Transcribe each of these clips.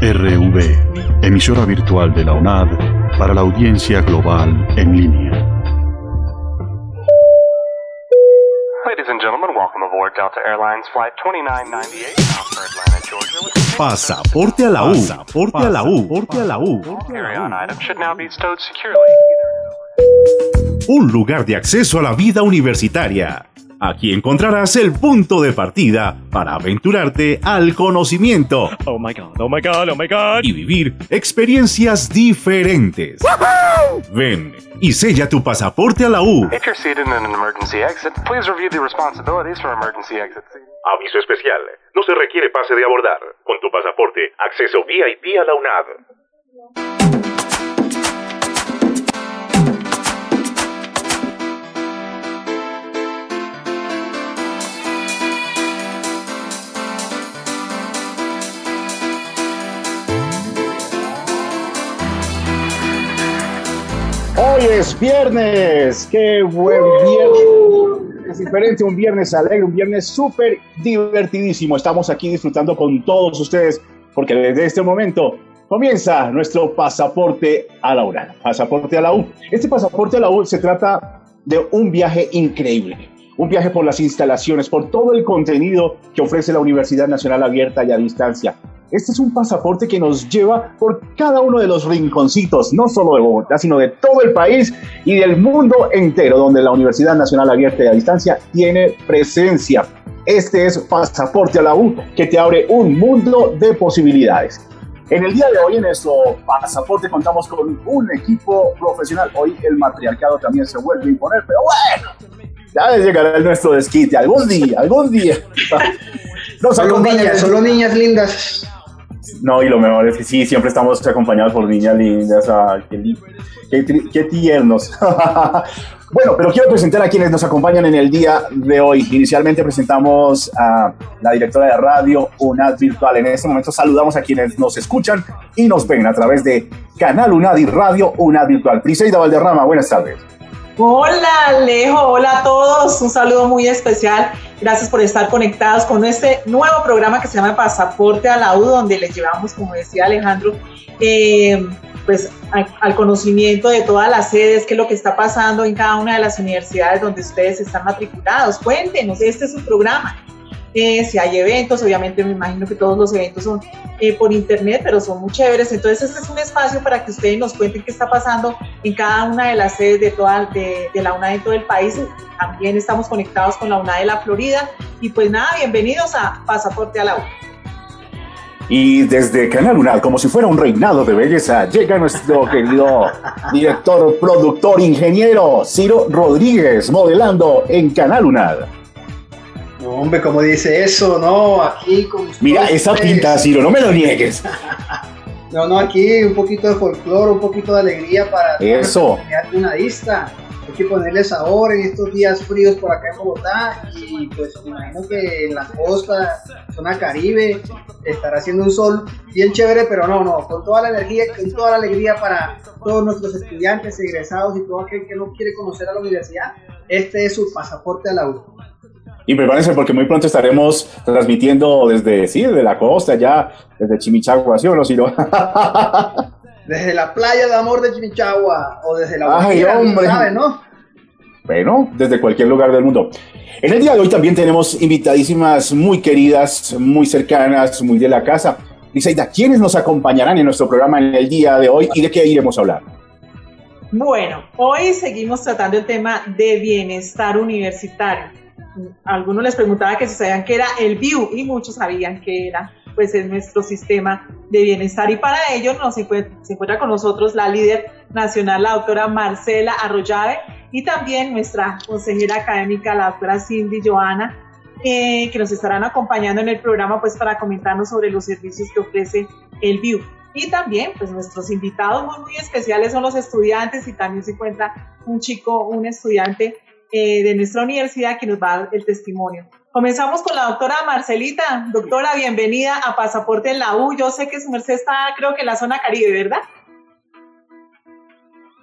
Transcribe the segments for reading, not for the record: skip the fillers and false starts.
RV, emisora virtual de la UNAD para la audiencia global en línea. Ladies and gentlemen, welcome aboard Delta Airlines Flight 2998 bound for Atlanta, Georgia. Pasaporte a la U. Pasaporte a la U. Pasaporte a la U. Carry-on items should now be stowed securely. Un lugar de acceso a la vida universitaria. Aquí encontrarás el punto de partida para aventurarte al conocimiento. Oh my god, oh my god, oh my god. Y vivir experiencias diferentes. ¡Woohoo! Ven y sella tu pasaporte a la U. If you're seated in an emergency exit, please review the responsibilities for emergency exit seating. Aviso especial. No se requiere pase de abordar. Con tu pasaporte, acceso VIP a la UNAD. Hoy es viernes, qué buen viernes, es diferente, un viernes alegre, un viernes súper divertidísimo. Estamos aquí disfrutando con todos ustedes porque desde este momento comienza nuestro pasaporte a la UNAD, pasaporte a la U. Este pasaporte a la U se trata de un viaje increíble, un viaje por las instalaciones, por todo el contenido que ofrece la Universidad Nacional Abierta y a Distancia. Este es un pasaporte que nos lleva por cada uno de los rinconcitos, no solo de Bogotá, sino de todo el país y del mundo entero, donde la Universidad Nacional Abierta y a Distancia tiene presencia. Este es Pasaporte a la U, que te abre un mundo de posibilidades. En el día de hoy, en nuestro pasaporte, contamos con un equipo profesional. Hoy el matriarcado también se vuelve a imponer, pero bueno, ya llegará el nuestro desquite, algún día. Solo niñas lindas. No, y lo mejor es que sí, siempre estamos acompañados por niñas lindas. Qué tiernos. Bueno, pero quiero presentar a quienes nos acompañan en el día de hoy. Inicialmente presentamos a la directora de radio UNAD Virtual. En este momento saludamos a quienes nos escuchan y nos ven a través de Canal UNAD y Radio UNAD Virtual. Briseida Valderrama, buenas tardes. Hola Alejo, hola a todos, un saludo muy especial, gracias por estar conectados con este nuevo programa que se llama Pasaporte a la U, donde les llevamos, como decía Alejandro, pues al conocimiento de todas las sedes, qué es lo que está pasando en cada una de las universidades donde ustedes están matriculados. Cuéntenos, este es su programa. Si hay eventos, obviamente me imagino que todos los eventos son por internet, pero son muy chéveres. Entonces este es un espacio para que ustedes nos cuenten qué está pasando en cada una de las sedes de la UNAD en todo el país. También estamos conectados con la UNAD de la Florida. Y pues nada, bienvenidos a Pasaporte a la U. Y desde Canal UNAD, como si fuera un reinado de belleza, llega nuestro querido director, productor, ingeniero Ciro Rodríguez, modelando en Canal UNAD. No, hombre, ¿cómo dice eso? No, aquí con mira esa pinta, Ciro, no me lo niegues. No, aquí un poquito de folclore, un poquito de alegría para eso. La comunidad unadista. Hay que ponerle sabor en estos días fríos por acá en Bogotá y pues me imagino que en la costa, zona Caribe, estará haciendo un sol bien chévere, pero no, con toda la energía, con toda la alegría para todos nuestros estudiantes, egresados y todo aquel que no quiere conocer a la universidad. Este es su pasaporte a la U. Y prepárense porque muy pronto estaremos transmitiendo desde la costa, ya desde Chimichagua, ¿sí o no, Ciro? Desde la playa de amor de Chimichagua o desde la Guajira, hombre, ¿sabes, no? Bueno, desde cualquier lugar del mundo. En el día de hoy también tenemos invitadísimas muy queridas, muy cercanas, muy de la casa. Briseida, ¿quiénes nos acompañarán en nuestro programa en el día de hoy y de qué iremos a hablar? Bueno, hoy seguimos tratando el tema de bienestar universitario. Algunos les preguntaba que si sabían qué era el BIU y muchos sabían qué era, pues es nuestro sistema de bienestar, y para ello se encuentra con nosotros la líder nacional, la doctora Marcela Arroyave, y también nuestra consejera académica, la doctora Cindy Joana, que nos estarán acompañando en el programa pues para comentarnos sobre los servicios que ofrece el BIU. Y también pues nuestros invitados muy especiales son los estudiantes, y también se encuentra un estudiante de nuestra universidad que nos va a dar el testimonio. Comenzamos con la doctora Marcelita. Doctora, bienvenida a Pasaporte en la U. Yo sé que su merced está, creo que en la zona Caribe, ¿verdad?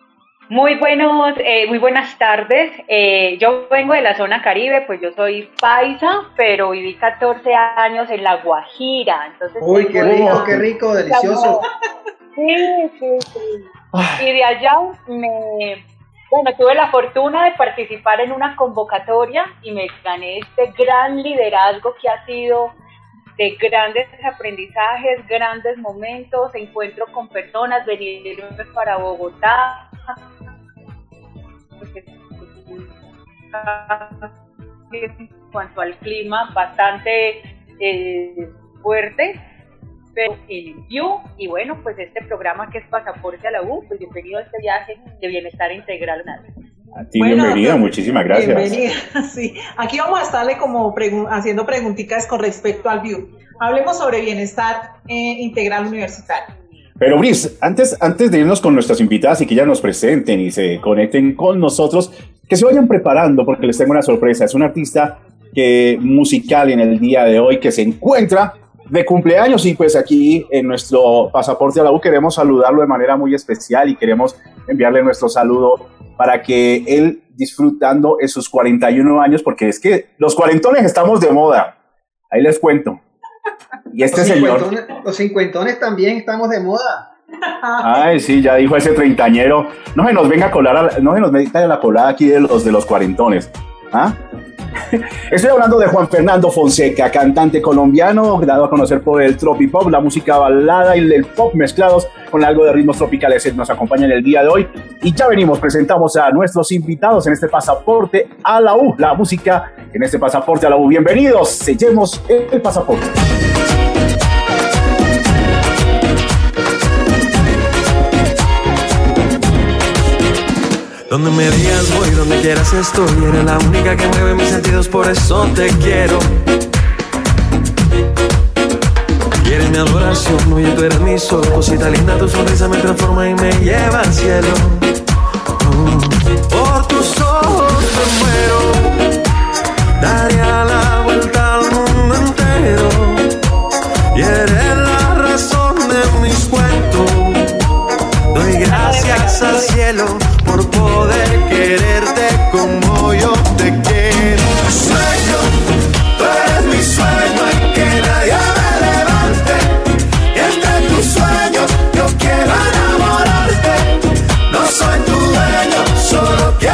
Muy buenas tardes. Yo vengo de la zona Caribe, pues yo soy paisa, pero viví 14 años en La Guajira. Entonces, uy, qué rico, delicioso. Sí. Y de allá tuve la fortuna de participar en una convocatoria y me gané este gran liderazgo que ha sido de grandes aprendizajes, grandes momentos, encuentro con personas, venir para Bogotá. En cuanto al clima, bastante fuerte, pero el VIU, y bueno, pues este programa que es Pasaporte a la U, pues bienvenido a este viaje de bienestar integral. A ti, bienvenida, muchísimas gracias. Bienvenida, sí. Aquí vamos a estarle como haciendo preguntitas con respecto al VIU. Hablemos sobre bienestar integral universitario. Pero Brice, antes de irnos con nuestras invitadas y que ya nos presenten y se conecten con nosotros, que se vayan preparando porque les tengo una sorpresa. Es un artista musical en el día de hoy que se encuentra de cumpleaños y pues aquí en nuestro Pasaporte a la U queremos saludarlo de manera muy especial y queremos enviarle nuestro saludo para que él disfrutando en sus 41 años, porque es que los cuarentones estamos de moda, ahí les cuento. Y los cincuentones también estamos de moda. Ay, sí, ya dijo ese treintañero. No se nos venga a colar, no se nos meta la colada aquí de los cuarentones. ¿Ah? Estoy hablando de Juan Fernando Fonseca, cantante colombiano, dado a conocer por el tropipop, la música balada y el pop mezclados con algo de ritmos tropicales. Él nos acompaña en el día de hoy y ya presentamos a nuestros invitados en este Pasaporte a la U, la música en este Pasaporte a la U. Bienvenidos, sellemos el pasaporte. Donde me digas voy, donde quieras estoy. Eres la única que mueve mis sentidos, por eso te quiero. Y eres mi adoración, oye, tú eres mi sol. Cosita linda, tu sonrisa me transforma y me lleva al cielo. Por tus ojos me muero. Daría la vuelta al mundo entero. Y eres la razón de mis cuentos. Doy gracias al cielo por poder quererte como yo te quiero. Sueño, tú eres mi sueño, y que nadie me levante. Y entre tus sueños yo quiero enamorarte. No soy tu dueño, solo quiero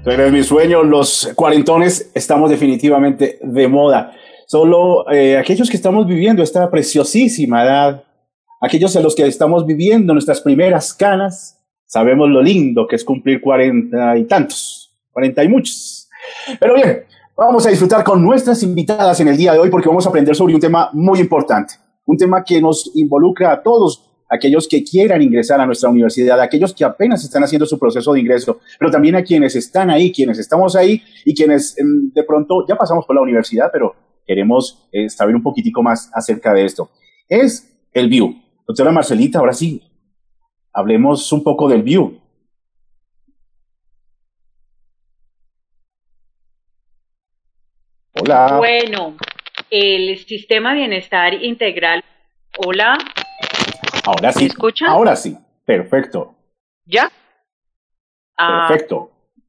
Tú eres mi sueño. Los cuarentones estamos definitivamente de moda. Solo aquellos que estamos viviendo esta preciosísima edad, aquellos en los que estamos viviendo nuestras primeras canas, sabemos lo lindo que es cumplir 40 y tantos, 40 y muchos. Pero bien, vamos a disfrutar con nuestras invitadas en el día de hoy porque vamos a aprender sobre un tema muy importante, un tema que nos involucra a todos aquellos que quieran ingresar a nuestra universidad, aquellos que apenas están haciendo su proceso de ingreso, pero también a quienes están ahí, quienes estamos ahí y quienes de pronto ya pasamos por la universidad, pero queremos saber un poquitico más acerca de esto. Es el VIU. Doctora Marcelita, ahora sí, hablemos un poco del VIU. Hola. Bueno, el Sistema de Bienestar Integral. Hola. Ahora sí. ¿Me escuchan? Ahora sí. Perfecto. ¿Ya? Perfecto.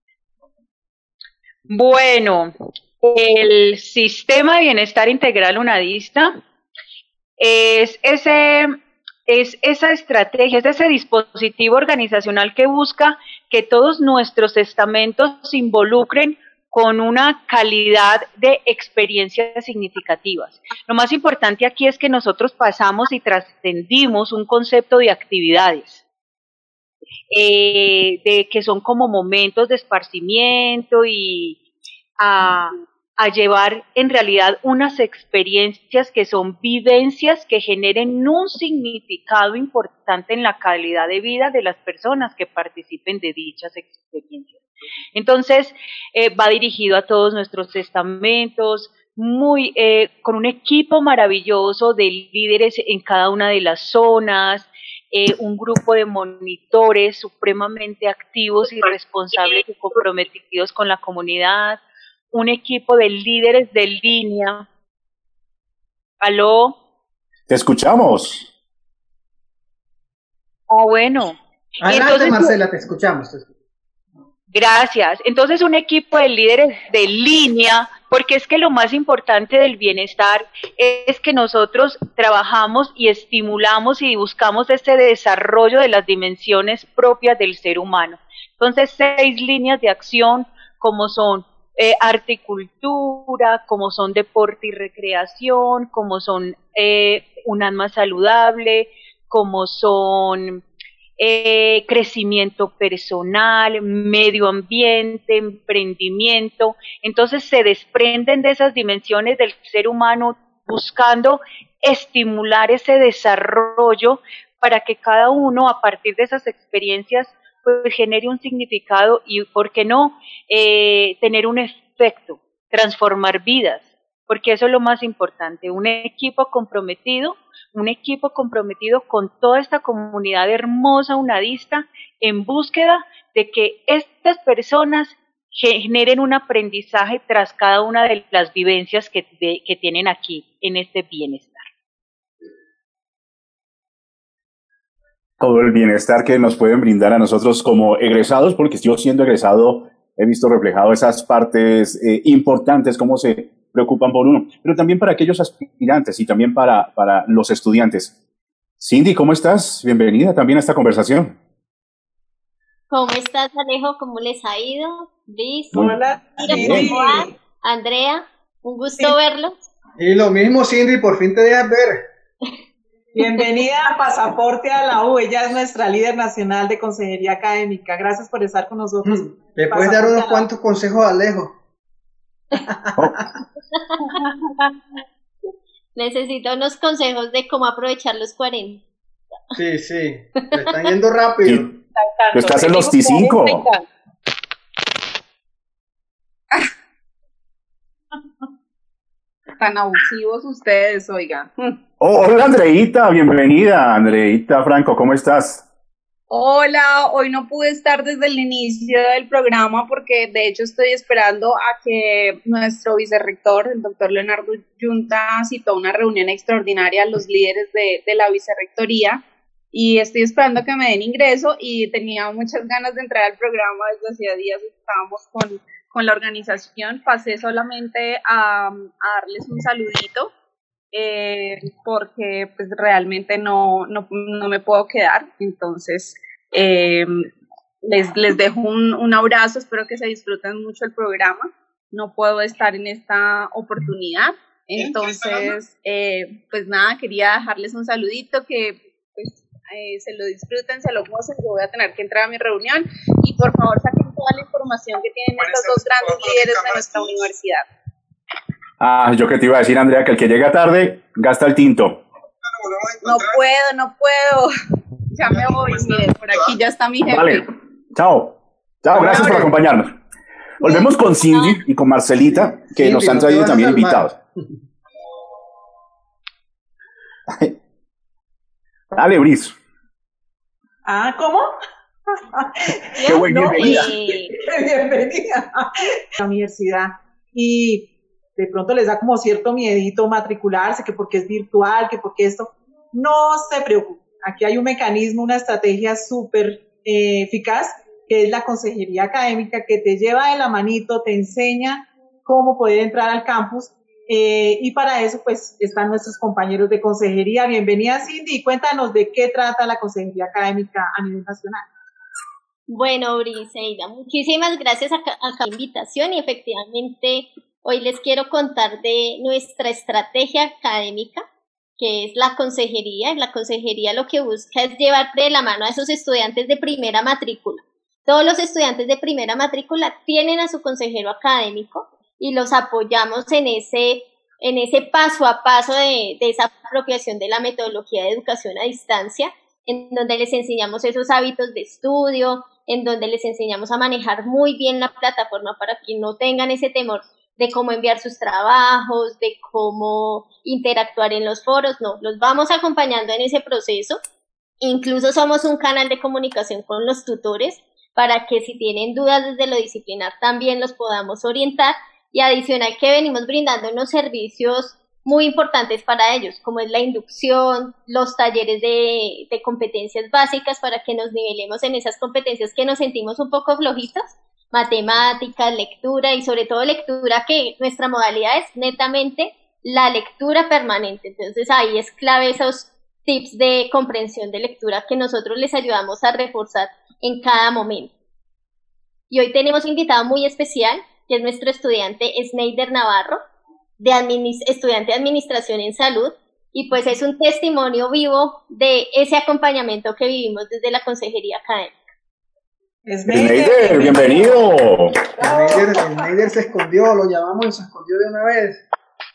Bueno, el Sistema de Bienestar Integral UNADISTA es esa estrategia, es ese dispositivo organizacional que busca que todos nuestros estamentos se involucren con una calidad de experiencias significativas. Lo más importante aquí es que nosotros pasamos y trascendimos un concepto de actividades, de que son como momentos de esparcimiento y a llevar en realidad unas experiencias que son vivencias que generen un significado importante en la calidad de vida de las personas que participen de dichas experiencias. Entonces, va dirigido a todos nuestros estamentos, con un equipo maravilloso de líderes en cada una de las zonas, un grupo de monitores supremamente activos y responsables y comprometidos con la comunidad, un equipo de líderes de línea. ¿Aló? Te escuchamos. Bueno. Adelante, entonces, Marcela, te escuchamos. Gracias. Entonces, un equipo de líderes de línea, porque es que lo más importante del bienestar es que nosotros trabajamos y estimulamos y buscamos ese desarrollo de las dimensiones propias del ser humano. Entonces, 6 líneas de acción, como son arte y cultura, como son deporte y recreación, como son un alma saludable, como son crecimiento personal, medio ambiente, emprendimiento. Entonces se desprenden de esas dimensiones del ser humano buscando estimular ese desarrollo para que cada uno a partir de esas experiencias pues genere un significado y, ¿por qué no?, tener un efecto, transformar vidas, porque eso es lo más importante, un equipo comprometido con toda esta comunidad hermosa unadista en búsqueda de que estas personas generen un aprendizaje tras cada una de las vivencias que tienen aquí en este bienestar. Todo el bienestar que nos pueden brindar a nosotros como egresados, porque yo siendo egresado he visto reflejado esas partes importantes, cómo se preocupan por uno, pero también para aquellos aspirantes y también para los estudiantes. Cindy, ¿cómo estás? Bienvenida también a esta conversación. ¿Cómo estás, Alejo? ¿Cómo les ha ido? Liz. Hola, Cindy. Andrea, un gusto verlos. Y lo mismo, Cindy, por fin te dejas ver. Bienvenida a Pasaporte a la U. Ella es nuestra líder nacional de consejería académica. Gracias por estar con nosotros. ¿Le puedes dar unos cuantos consejos a Alejo? Necesito unos consejos de cómo aprovechar los 40. Sí, le están yendo rápido. Sí. Tú estás en los T5. Tan abusivos ustedes, oigan. Hola, Andreita, bienvenida. Andreita Franco, ¿cómo estás? Hola, hoy no pude estar desde el inicio del programa porque de hecho estoy esperando a que nuestro vicerrector, el doctor Leonardo Yunta, citó una reunión extraordinaria a los líderes de la vicerrectoría y estoy esperando que me den ingreso y tenía muchas ganas de entrar al programa. Desde hacía días estábamos con la organización, pasé solamente a darles un saludito porque pues realmente no me puedo quedar, entonces les dejo un abrazo, espero que se disfruten mucho el programa. No puedo estar en esta oportunidad, entonces, pues nada, quería dejarles un saludito, que pues, se lo disfruten, se lo gocen. Yo voy a tener que entrar a mi reunión y por favor saquen toda la información que tienen estos dos grandes líderes de nuestra universidad. Yo que te iba a decir, Andrea, que el que llega tarde gasta el tinto. No puedo. Ya me voy, miren, por aquí ya está mi jefe. Vale, chao, gracias por acompañarnos. Volvemos con Cindy y con Marcelita, que nos han traído también invitados. Dale, Brice. ¿Cómo? Qué buen bienvenida. Bienvenida a la universidad. Y de pronto les da como cierto miedito matricularse, que porque es virtual, que porque esto. No se preocupen. Aquí hay un mecanismo, una estrategia súper eficaz, que es la consejería académica, que te lleva de la manito, te enseña cómo poder entrar al campus, y para eso pues están nuestros compañeros de consejería. Bienvenida, Cindy, cuéntanos de qué trata la consejería académica a nivel nacional. Bueno, Briseida, muchísimas gracias a la invitación, y efectivamente hoy les quiero contar de nuestra estrategia académica, que es la consejería. La consejería lo que busca es llevar de la mano a esos estudiantes de primera matrícula. Todos los estudiantes de primera matrícula tienen a su consejero académico y los apoyamos en ese paso a paso de esa apropiación de la metodología de educación a distancia, en donde les enseñamos esos hábitos de estudio, en donde les enseñamos a manejar muy bien la plataforma para que no tengan ese temor de cómo enviar sus trabajos, de cómo interactuar en los foros. No, los vamos acompañando en ese proceso. Incluso somos un canal de comunicación con los tutores para que si tienen dudas desde lo disciplinar también los podamos orientar, y adicional que venimos brindando unos servicios muy importantes para ellos, como es la inducción, los talleres de competencias básicas para que nos nivelemos en esas competencias que nos sentimos un poco flojitos, matemáticas, lectura, y sobre todo lectura, que nuestra modalidad es netamente la lectura permanente. Entonces ahí es clave esos tips de comprensión de lectura que nosotros les ayudamos a reforzar en cada momento. Y hoy tenemos un invitado muy especial, que es nuestro estudiante Sneider Navarro, estudiante de Administración en Salud, y pues es un testimonio vivo de ese acompañamiento que vivimos desde la Consejería Académica. Sneider, bienvenido. Sneider se escondió, lo llamamos y se escondió de una vez.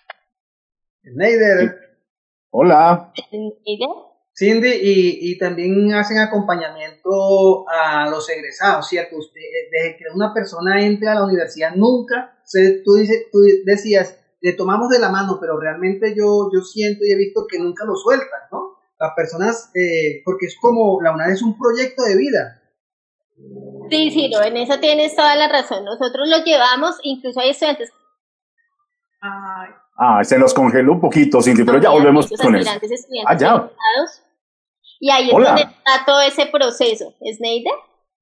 Sneider. Hola. Cindy, y también hacen acompañamiento a los egresados, ¿cierto? Usted, desde que una persona entre a la universidad, nunca, tú decías, le tomamos de la mano, pero realmente yo siento y he visto que nunca lo sueltan, ¿no? Las personas, porque es como, la UNAD es un proyecto de vida. Sí, Ciro, en eso tienes toda la razón. Nosotros los llevamos, incluso hay estudiantes. Se nos congeló un poquito, Cindy, pero ya volvemos con eso. Ya. Y ahí es donde está todo ese proceso. ¿Sneider?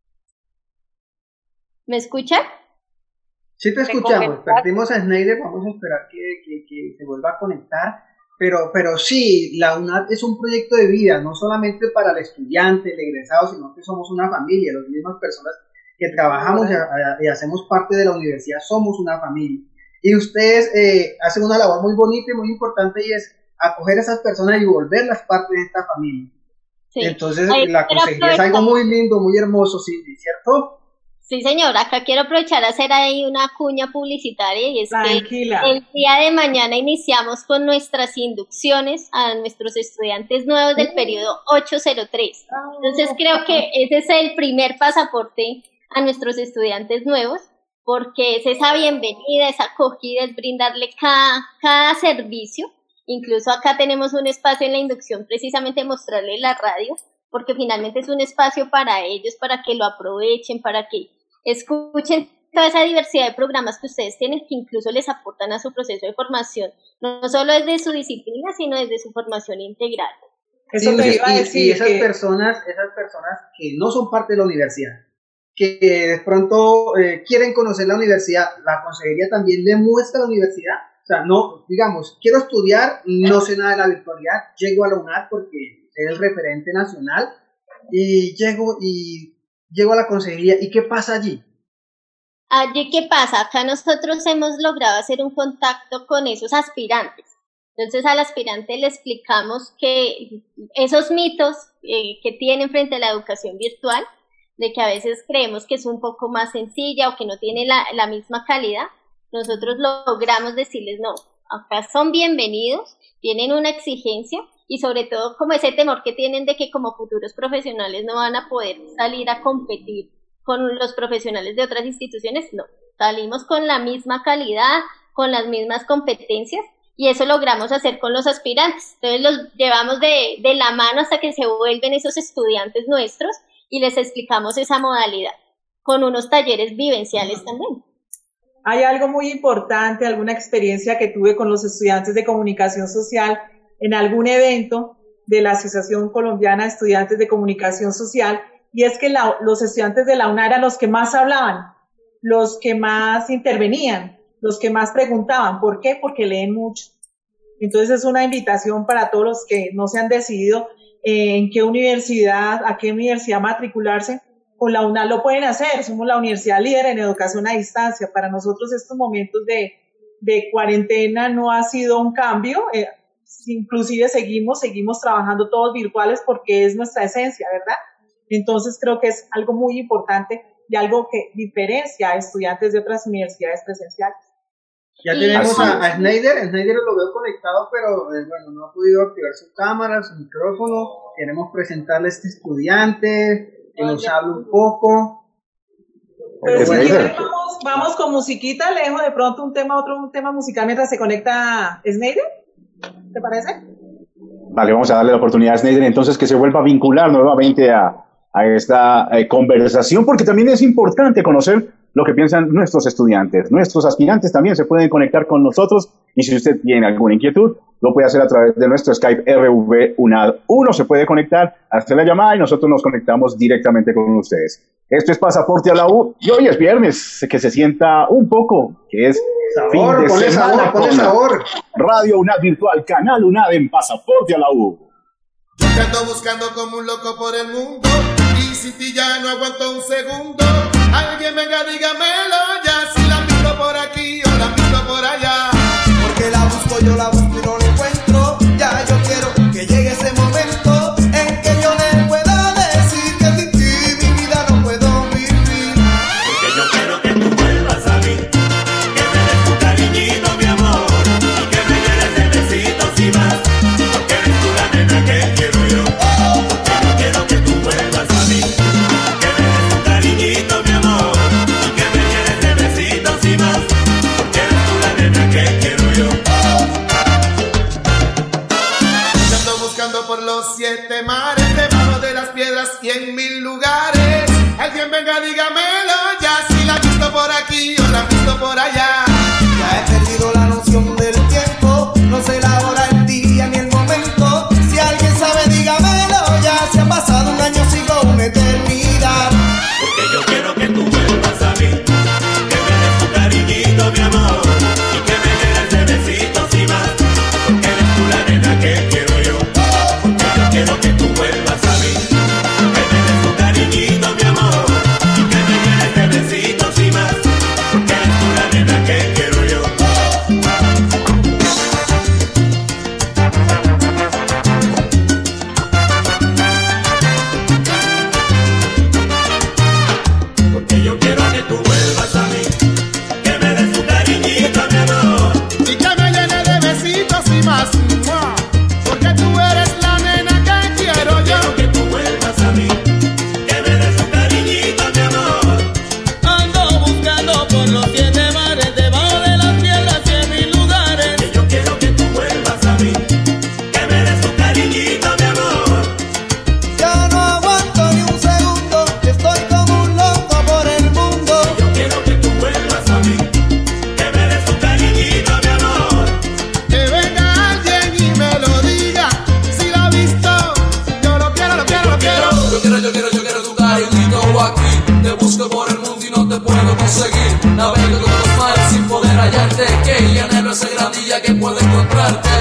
¿Me escucha? Sí, te escuchamos. Perdimos a Sneider, vamos a esperar que se vuelva a conectar. Pero sí, la UNAD es un proyecto de vida, no solamente para el estudiante, el egresado, sino que somos una familia, las mismas personas que trabajamos y hacemos parte de la universidad, somos una familia. Y ustedes hacen una labor muy bonita y muy importante, y es acoger a esas personas y volverlas parte de esta familia. Sí. Entonces, la consejería es algo muy lindo, muy hermoso, sí, ¿cierto? Sí, señor, acá quiero aprovechar a hacer ahí una cuña publicitaria, y es que el día de mañana iniciamos con nuestras inducciones a nuestros estudiantes nuevos del periodo 803. Entonces creo que ese es el primer pasaporte a nuestros estudiantes nuevos, porque es esa bienvenida, esa acogida, es brindarle cada servicio. Incluso acá tenemos un espacio en la inducción, precisamente mostrarle la radio, porque finalmente es un espacio para ellos, para que lo aprovechen, para que escuchen toda esa diversidad de programas que ustedes tienen, que incluso les aportan a su proceso de formación, no solo desde su disciplina, sino desde su formación integral. Eso te iba a decir. Y esas personas que no son parte de la universidad, que de pronto quieren conocer la universidad, la consejería también le muestra la universidad. O sea, no, digamos, quiero estudiar, no sé nada de la virtualidad, llego a la UNAD porque es el referente nacional, y llego y llego a la consejería. ¿Y qué pasa allí? Allí, ¿qué pasa? Acá nosotros hemos logrado hacer un contacto con esos aspirantes. Entonces al aspirante le explicamos que esos mitos que tienen frente a la educación virtual, de que a veces creemos que es un poco más sencilla o que no tiene la misma calidad, nosotros logramos decirles no, acá son bienvenidos, tienen una exigencia y sobre todo como ese temor que tienen de que como futuros profesionales no van a poder salir a competir con los profesionales de otras instituciones, no, salimos con la misma calidad, con las mismas competencias. Y eso logramos hacer con los aspirantes. Entonces los llevamos de la mano hasta que se vuelven esos estudiantes nuestros y les explicamos esa modalidad con unos talleres vivenciales también. Hay algo muy importante, alguna experiencia que tuve con los estudiantes de comunicación social en algún evento de la Asociación Colombiana de Estudiantes de Comunicación Social, y es que los estudiantes de la UNA eran los que más hablaban, los que más intervenían, los que más preguntaban. ¿Por qué? Porque leen mucho. Entonces es una invitación para todos los que no se han decidido en qué universidad, a qué universidad matricularse. Con la UNA lo pueden hacer, somos la universidad líder en educación a distancia. Para nosotros estos momentos de cuarentena no ha sido un cambio, inclusive seguimos trabajando todos virtuales porque es nuestra esencia, ¿verdad? Entonces creo que es algo muy importante y algo que diferencia a estudiantes de otras universidades presenciales. Ya tenemos a Snyder lo veo conectado, pero bueno, no ha podido activar su cámara, su micrófono. Queremos presentarle a este estudiante, que nos hable un poco. Pues si quieren, vamos con musiquita, le dejo de pronto un tema musical mientras se conecta Snyder, ¿te parece? Vale, vamos a darle la oportunidad a Snyder entonces que se vuelva a vincular nuevamente a esta conversación, porque también es importante conocer lo que piensan nuestros estudiantes. Nuestros aspirantes también se pueden conectar con nosotros, y si usted tiene alguna inquietud, lo puede hacer a través de nuestro Skype RV1. Se puede conectar, hacer la llamada y nosotros nos conectamos directamente con ustedes. Esto es Pasaporte a la U, y hoy es viernes, que se sienta un poco, que es sabor, fin de semana ponle sabor. Radio UNAD Virtual, Canal UNAD en Pasaporte a la U. Yo te ando buscando como un loco por el mundo, y sin ti ya no aguanto un segundo. Alguien venga, dígamelo ya, si la miro por aquí o la miro por allá. Porque la busco, yo la busco y no la encuentro. Ya yo quiero que llegue ese momento en que yo le pueda decir que sin ti mi vida no puedo vivir. Porque yo quiero que tú vuelvas a mí, que me des tu cariñito, mi amor, y que me llenes de besitos y más, porque eres tú la nena que quiero yo. Porque yo quiero que tú vuelvas a mí, que me des tu cariñito, mi amor, y que me llenes de besitos y más, porque eres tú la nena que quiero yo. Yo ando buscando por los 7 mares, debajo de las piedras y en 1000 lugares. Alguien venga, dígamelo ya, si la he visto por aquí o la he visto por allá. Ya he perdido la noción del tiempo, no sé la hora, el día ni el momento. Si alguien sabe, dígamelo ya, si ha pasado un año, sigo una eternidad. Porque yo quiero que tú vuelvas a mí, que me des tu cariñito, mi amor, y que me llenes de besitos y más, porque eres tú la nena que quiero yo. Porque yo quiero que tú vuelvas a mí, que me des tu cariñito, mi amor, y que me llenes de besitos y más, porque eres tú la nena que quiero yo. Porque yo quiero que tú vuelvas a mí, que me des tu cariñito, mi amor, Y que me llene de besitos y más. ¡Mua! Porque tú eres la nena que quiero yo. quiero que tú vuelvas a mí, que me des tu cariñito, mi amor. Ando buscando por los 7 mares, debajo de las piedras y en 1000 lugares. Que yo quiero que tú vuelvas a mí, que me des tu cariñito, mi amor. Ya no aguanto ni un segundo, estoy como un loco por el mundo. Yo quiero que tú vuelvas a mí, que me des tu cariñito, mi amor. Que venga alguien y me lo diga, si la ha visto, yo lo quiero, lo quiero, lo quiero. Yo quiero tu cariñito aquí. Te busco por el mundo y no te puedo conseguir. Navego con los mares sin poder hallarte. Que ya anhelo ese gran día que puedo encontrarte.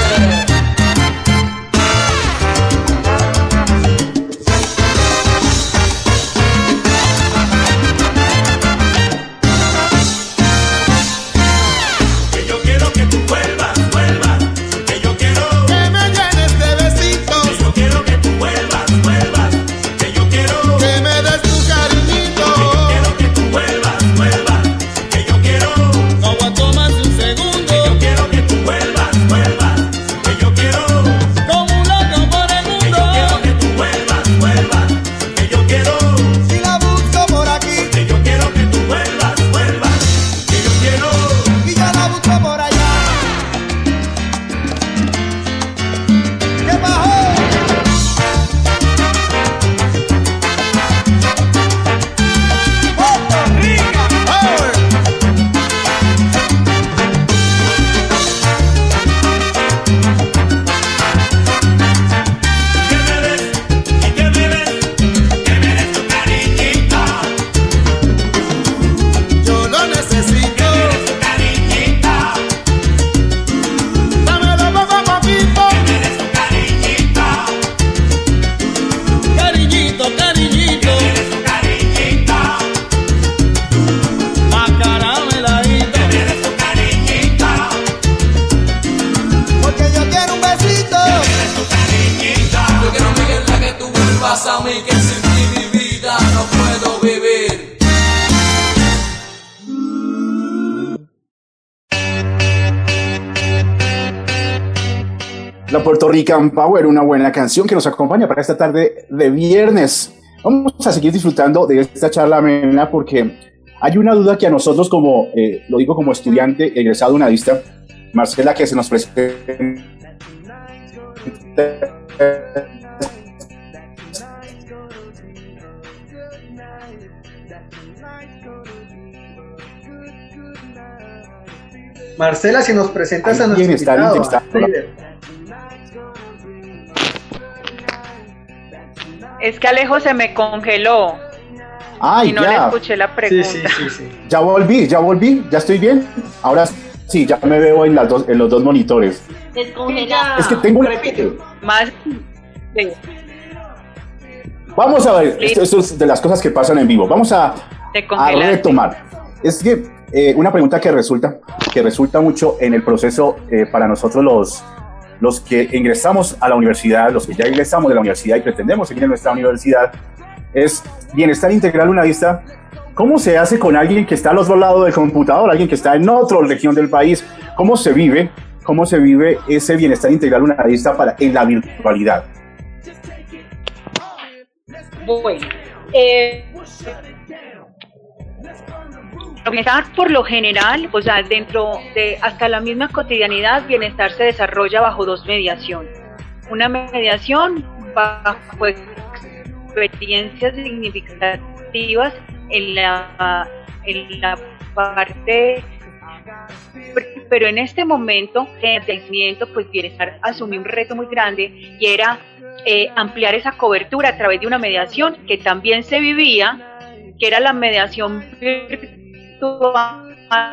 la Puerto Rican Power, una buena canción que nos acompaña para esta tarde de viernes. Vamos a seguir disfrutando de esta charla amena porque hay una duda que a nosotros, como lo digo como estudiante egresado unadista, Marcela, que se nos presenta. Marcela, si nos presentas a nuestro invitado. Es que Alejo se me congeló. Ay, y no ya. le escuché la pregunta. Sí. Ya volví, ya estoy bien. Ahora sí, ya me veo en los dos monitores. Descongelado. Es que tengo una... Más. Sí. Vamos a ver, esto es de las cosas que pasan en vivo. Vamos a retomar. Es que una pregunta que resulta mucho en el proceso para nosotros los que ingresamos a la universidad, los que ya ingresamos de la universidad y pretendemos seguir en nuestra universidad, es bienestar integral unadista. ¿Cómo se hace con alguien que está al otro lado del computador, alguien que está en otra región del país? ¿Cómo se vive ese bienestar integral unadista en la virtualidad? Bueno, bienestar por lo general, o sea, dentro de hasta la misma cotidianidad, bienestar se desarrolla bajo dos mediaciones. Una mediación bajo experiencias significativas en la parte, pero en este momento el crecimiento, pues bienestar asumió un reto muy grande y era ampliar esa cobertura a través de una mediación que también se vivía, que era la mediación virtual,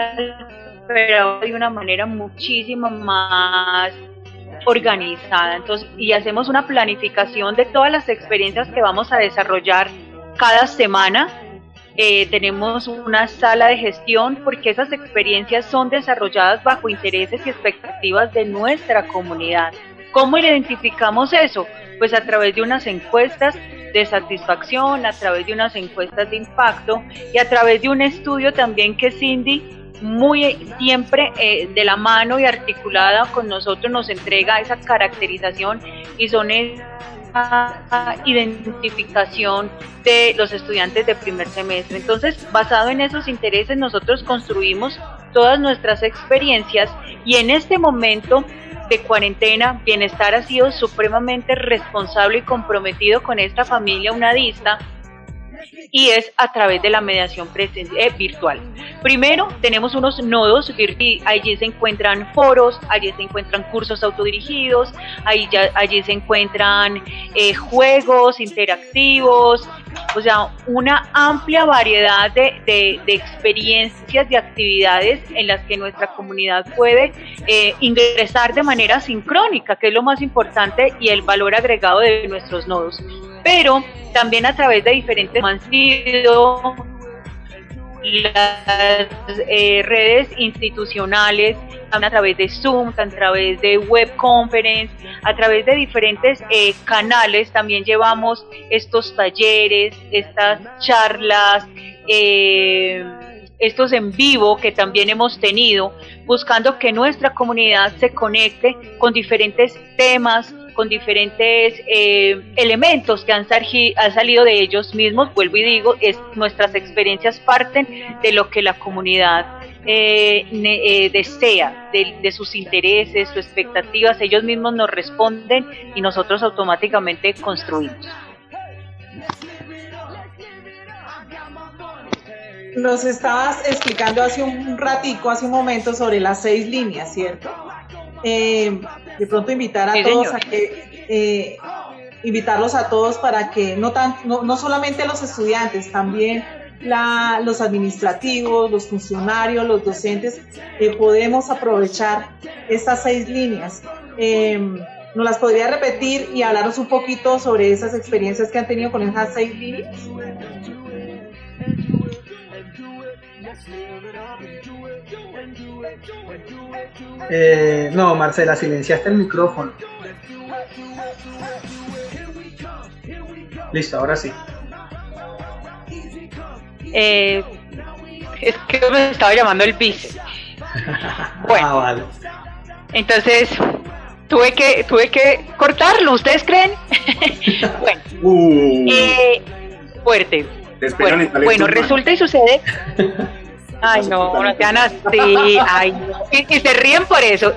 pero de una manera muchísimo más organizada. Entonces, y hacemos una planificación de todas las experiencias que vamos a desarrollar cada semana. Tenemos una sala de gestión porque esas experiencias son desarrolladas bajo intereses y expectativas de nuestra comunidad. ¿Cómo identificamos eso? Pues a través de unas encuestas de satisfacción, a través de unas encuestas de impacto y a través de un estudio también que Cindy muy siempre de la mano y articulada con nosotros nos entrega esa caracterización y son esa identificación de los estudiantes de primer semestre. Entonces, basado en esos intereses, nosotros construimos todas nuestras experiencias y en este momento de cuarentena, Bienestar ha sido supremamente responsable y comprometido con esta familia unadista y es a través de la mediación virtual. Primero, tenemos unos nodos, allí se encuentran foros, allí se encuentran cursos autodirigidos, allí se encuentran juegos interactivos, o sea, una amplia variedad de experiencias, de actividades en las que nuestra comunidad puede ingresar de manera sincrónica, que es lo más importante y el valor agregado de nuestros nodos. Pero también a través de diferentes han sido las redes institucionales, a través de Zoom, a través de web conference, a través de diferentes canales. También llevamos estos talleres, estas charlas, estos en vivo que también hemos tenido, buscando que nuestra comunidad se conecte con diferentes temas, con diferentes elementos que han salido de ellos mismos. Vuelvo y digo, nuestras experiencias parten de lo que la comunidad desea, de sus intereses, sus expectativas. Ellos mismos nos responden y nosotros automáticamente construimos. Nos estabas explicando hace un momento sobre las 6 líneas, ¿cierto? De pronto invitar a todos a que invitarlos a todos para que no solamente los estudiantes, también los administrativos, los funcionarios, los docentes, podemos aprovechar estas 6 líneas. ¿Nos las podría repetir y hablarnos un poquito sobre esas experiencias que han tenido con esas 6 líneas? No, Marcela, silenciaste el micrófono. Listo, ahora sí. Es que me estaba llamando el vice. Bueno, vale. Entonces, tuve que cortarlo, ¿ustedes creen? Bueno, fuerte. Bueno, resulta y sucede. Ay, no sean así. Ay, no. Y se ríen por eso,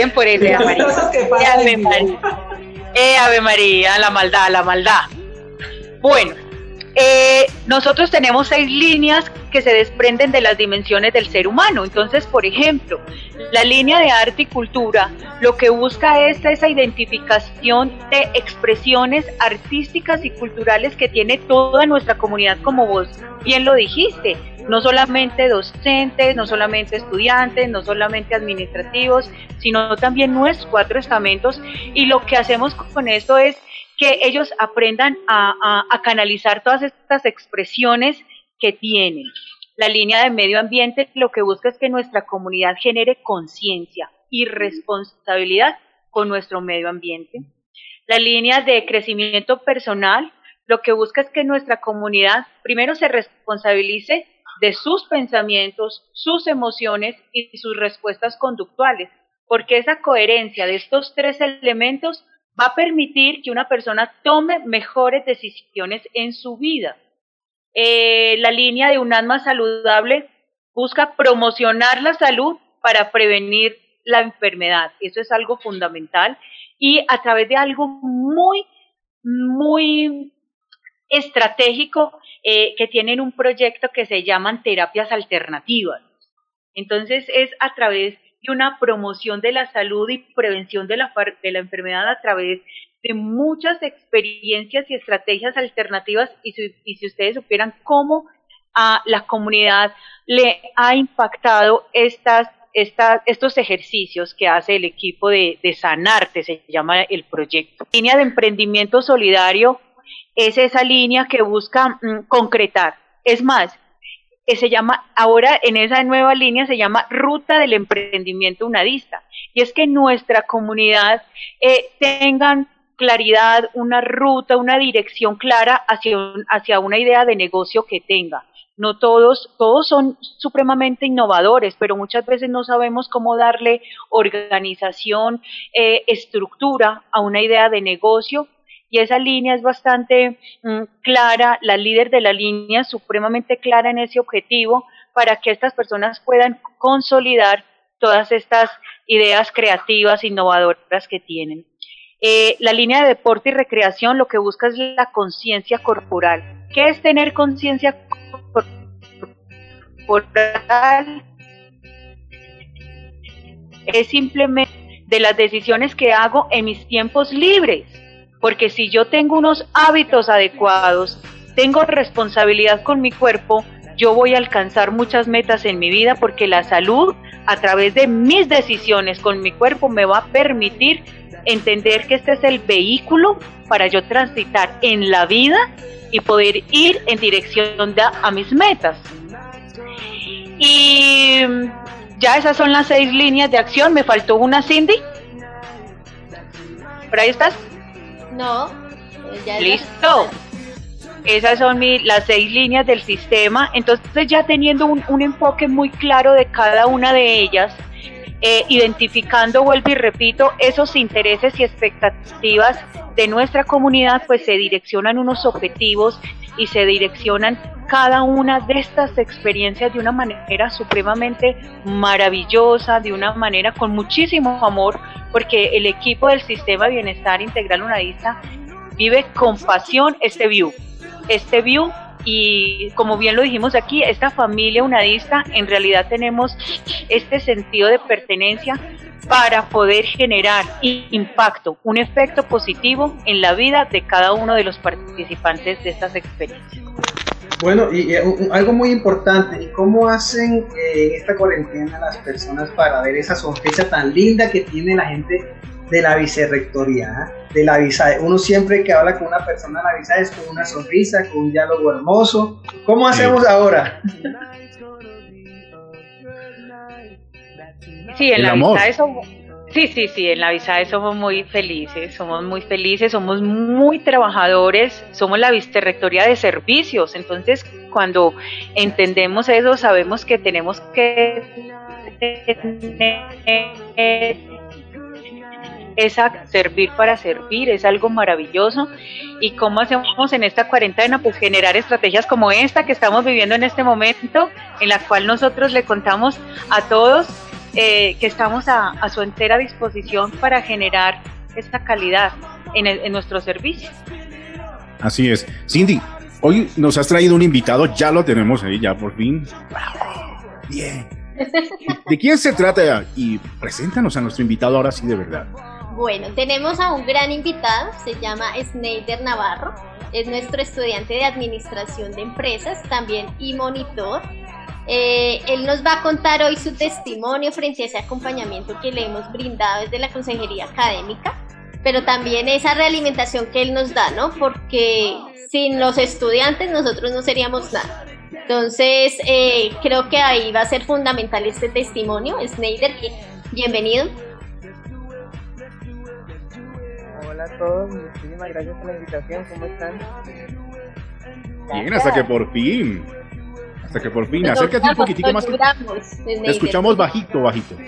Ave María, la maldad. Bueno, nosotros tenemos 6 líneas que se desprenden de las dimensiones del ser humano. Entonces, por ejemplo, la línea de arte y cultura lo que busca es esa identificación de expresiones artísticas y culturales que tiene toda nuestra comunidad, como vos bien lo dijiste, no solamente docentes, no solamente estudiantes, no solamente administrativos, sino también nuestros 4 estamentos, y lo que hacemos con esto es que ellos aprendan a canalizar todas estas expresiones que tienen. La línea de medio ambiente lo que busca es que nuestra comunidad genere conciencia y responsabilidad con nuestro medio ambiente. La línea de crecimiento personal lo que busca es que nuestra comunidad primero se responsabilice de sus pensamientos, sus emociones y sus respuestas conductuales, porque esa coherencia de estos 3 elementos va a permitir que una persona tome mejores decisiones en su vida. La línea de un alma saludable busca promocionar la salud para prevenir la enfermedad. Eso es algo fundamental, y a través de algo muy estratégico, que tienen un proyecto que se llaman terapias alternativas. Entonces es a través de una promoción de la salud y prevención de la enfermedad a través de muchas experiencias y estrategias alternativas, y si ustedes supieran cómo a la comunidad le ha impactado estos ejercicios que hace el equipo de Sanarte, se llama el proyecto. La línea de emprendimiento solidario es esa línea que busca concretar. Es más, se llama, ahora en esa nueva línea se llama Ruta del Emprendimiento Unadista, y es que nuestra comunidad tengan claridad, una ruta, una dirección clara hacia una idea de negocio que tenga. No todos son supremamente innovadores, pero muchas veces no sabemos cómo darle organización, estructura a una idea de negocio, y esa línea es bastante clara, la líder de la línea es supremamente clara en ese objetivo para que estas personas puedan consolidar todas estas ideas creativas, innovadoras que tienen. La línea de deporte y recreación lo que busca es la conciencia corporal. ¿Qué es tener conciencia corporal? Es simplemente de las decisiones que hago en mis tiempos libres, porque si yo tengo unos hábitos adecuados, tengo responsabilidad con mi cuerpo, yo voy a alcanzar muchas metas en mi vida, porque la salud a través de mis decisiones con mi cuerpo me va a permitir entender que este es el vehículo para yo transitar en la vida y poder ir en dirección a mis metas. Y ya esas son las 6 líneas de acción. Me faltó una, Cindy. ¿Por ahí estás? No. Ya listo. Esas son las 6 líneas del sistema. Entonces, ya teniendo un enfoque muy claro de cada una de ellas, identificando, vuelvo y repito, esos intereses y expectativas de nuestra comunidad, pues se direccionan unos objetivos y se direccionan cada una de estas experiencias de una manera supremamente maravillosa, de una manera con muchísimo amor, porque el equipo del Sistema de Bienestar Integral Unadista vive con pasión este view, y como bien lo dijimos aquí, esta familia unadista, en realidad tenemos este sentido de pertenencia para poder generar impacto, un efecto positivo en la vida de cada uno de los participantes de estas experiencias. Bueno, y algo muy importante, ¿y cómo hacen en esta cuarentena las personas para ver esa sonrisa tan linda que tiene la gente de la vicerrectoría? De la visa, uno siempre que habla con una persona de la visa es con una sonrisa, con un diálogo hermoso. ¿Cómo hacemos ahora? Sí, en la Visae somos, en la Visae somos muy felices, somos muy trabajadores, somos la vicerrectoría de servicios. Entonces, cuando entendemos eso, sabemos que tenemos que tener es a servir para servir, es algo maravilloso. ¿Y cómo hacemos en esta cuarentena? Pues generar estrategias como esta que estamos viviendo en este momento, en la cual nosotros le contamos a todos que estamos a su entera disposición para generar esta calidad en nuestro servicio. Así es. Cindy, hoy nos has traído un invitado, ya lo tenemos ahí, ya por fin. Bien. ¿De quién se trata? Y preséntanos a nuestro invitado ahora sí de verdad. Bueno, tenemos a un gran invitado, se llama Sneider Navarro, es nuestro estudiante de Administración de Empresas, también y monitor. Él nos va a contar hoy su testimonio frente a ese acompañamiento que le hemos brindado desde la Consejería Académica, pero también esa realimentación que él nos da, ¿no? Porque sin los estudiantes nosotros no seríamos nada. Entonces, creo que ahí va a ser fundamental este testimonio. Sneider, bienvenido. Hola a todos, muchísimas gracias por la invitación, ¿cómo están? Bien, hasta que por fin. Acércate un poquitico más. Te escuchamos bajito.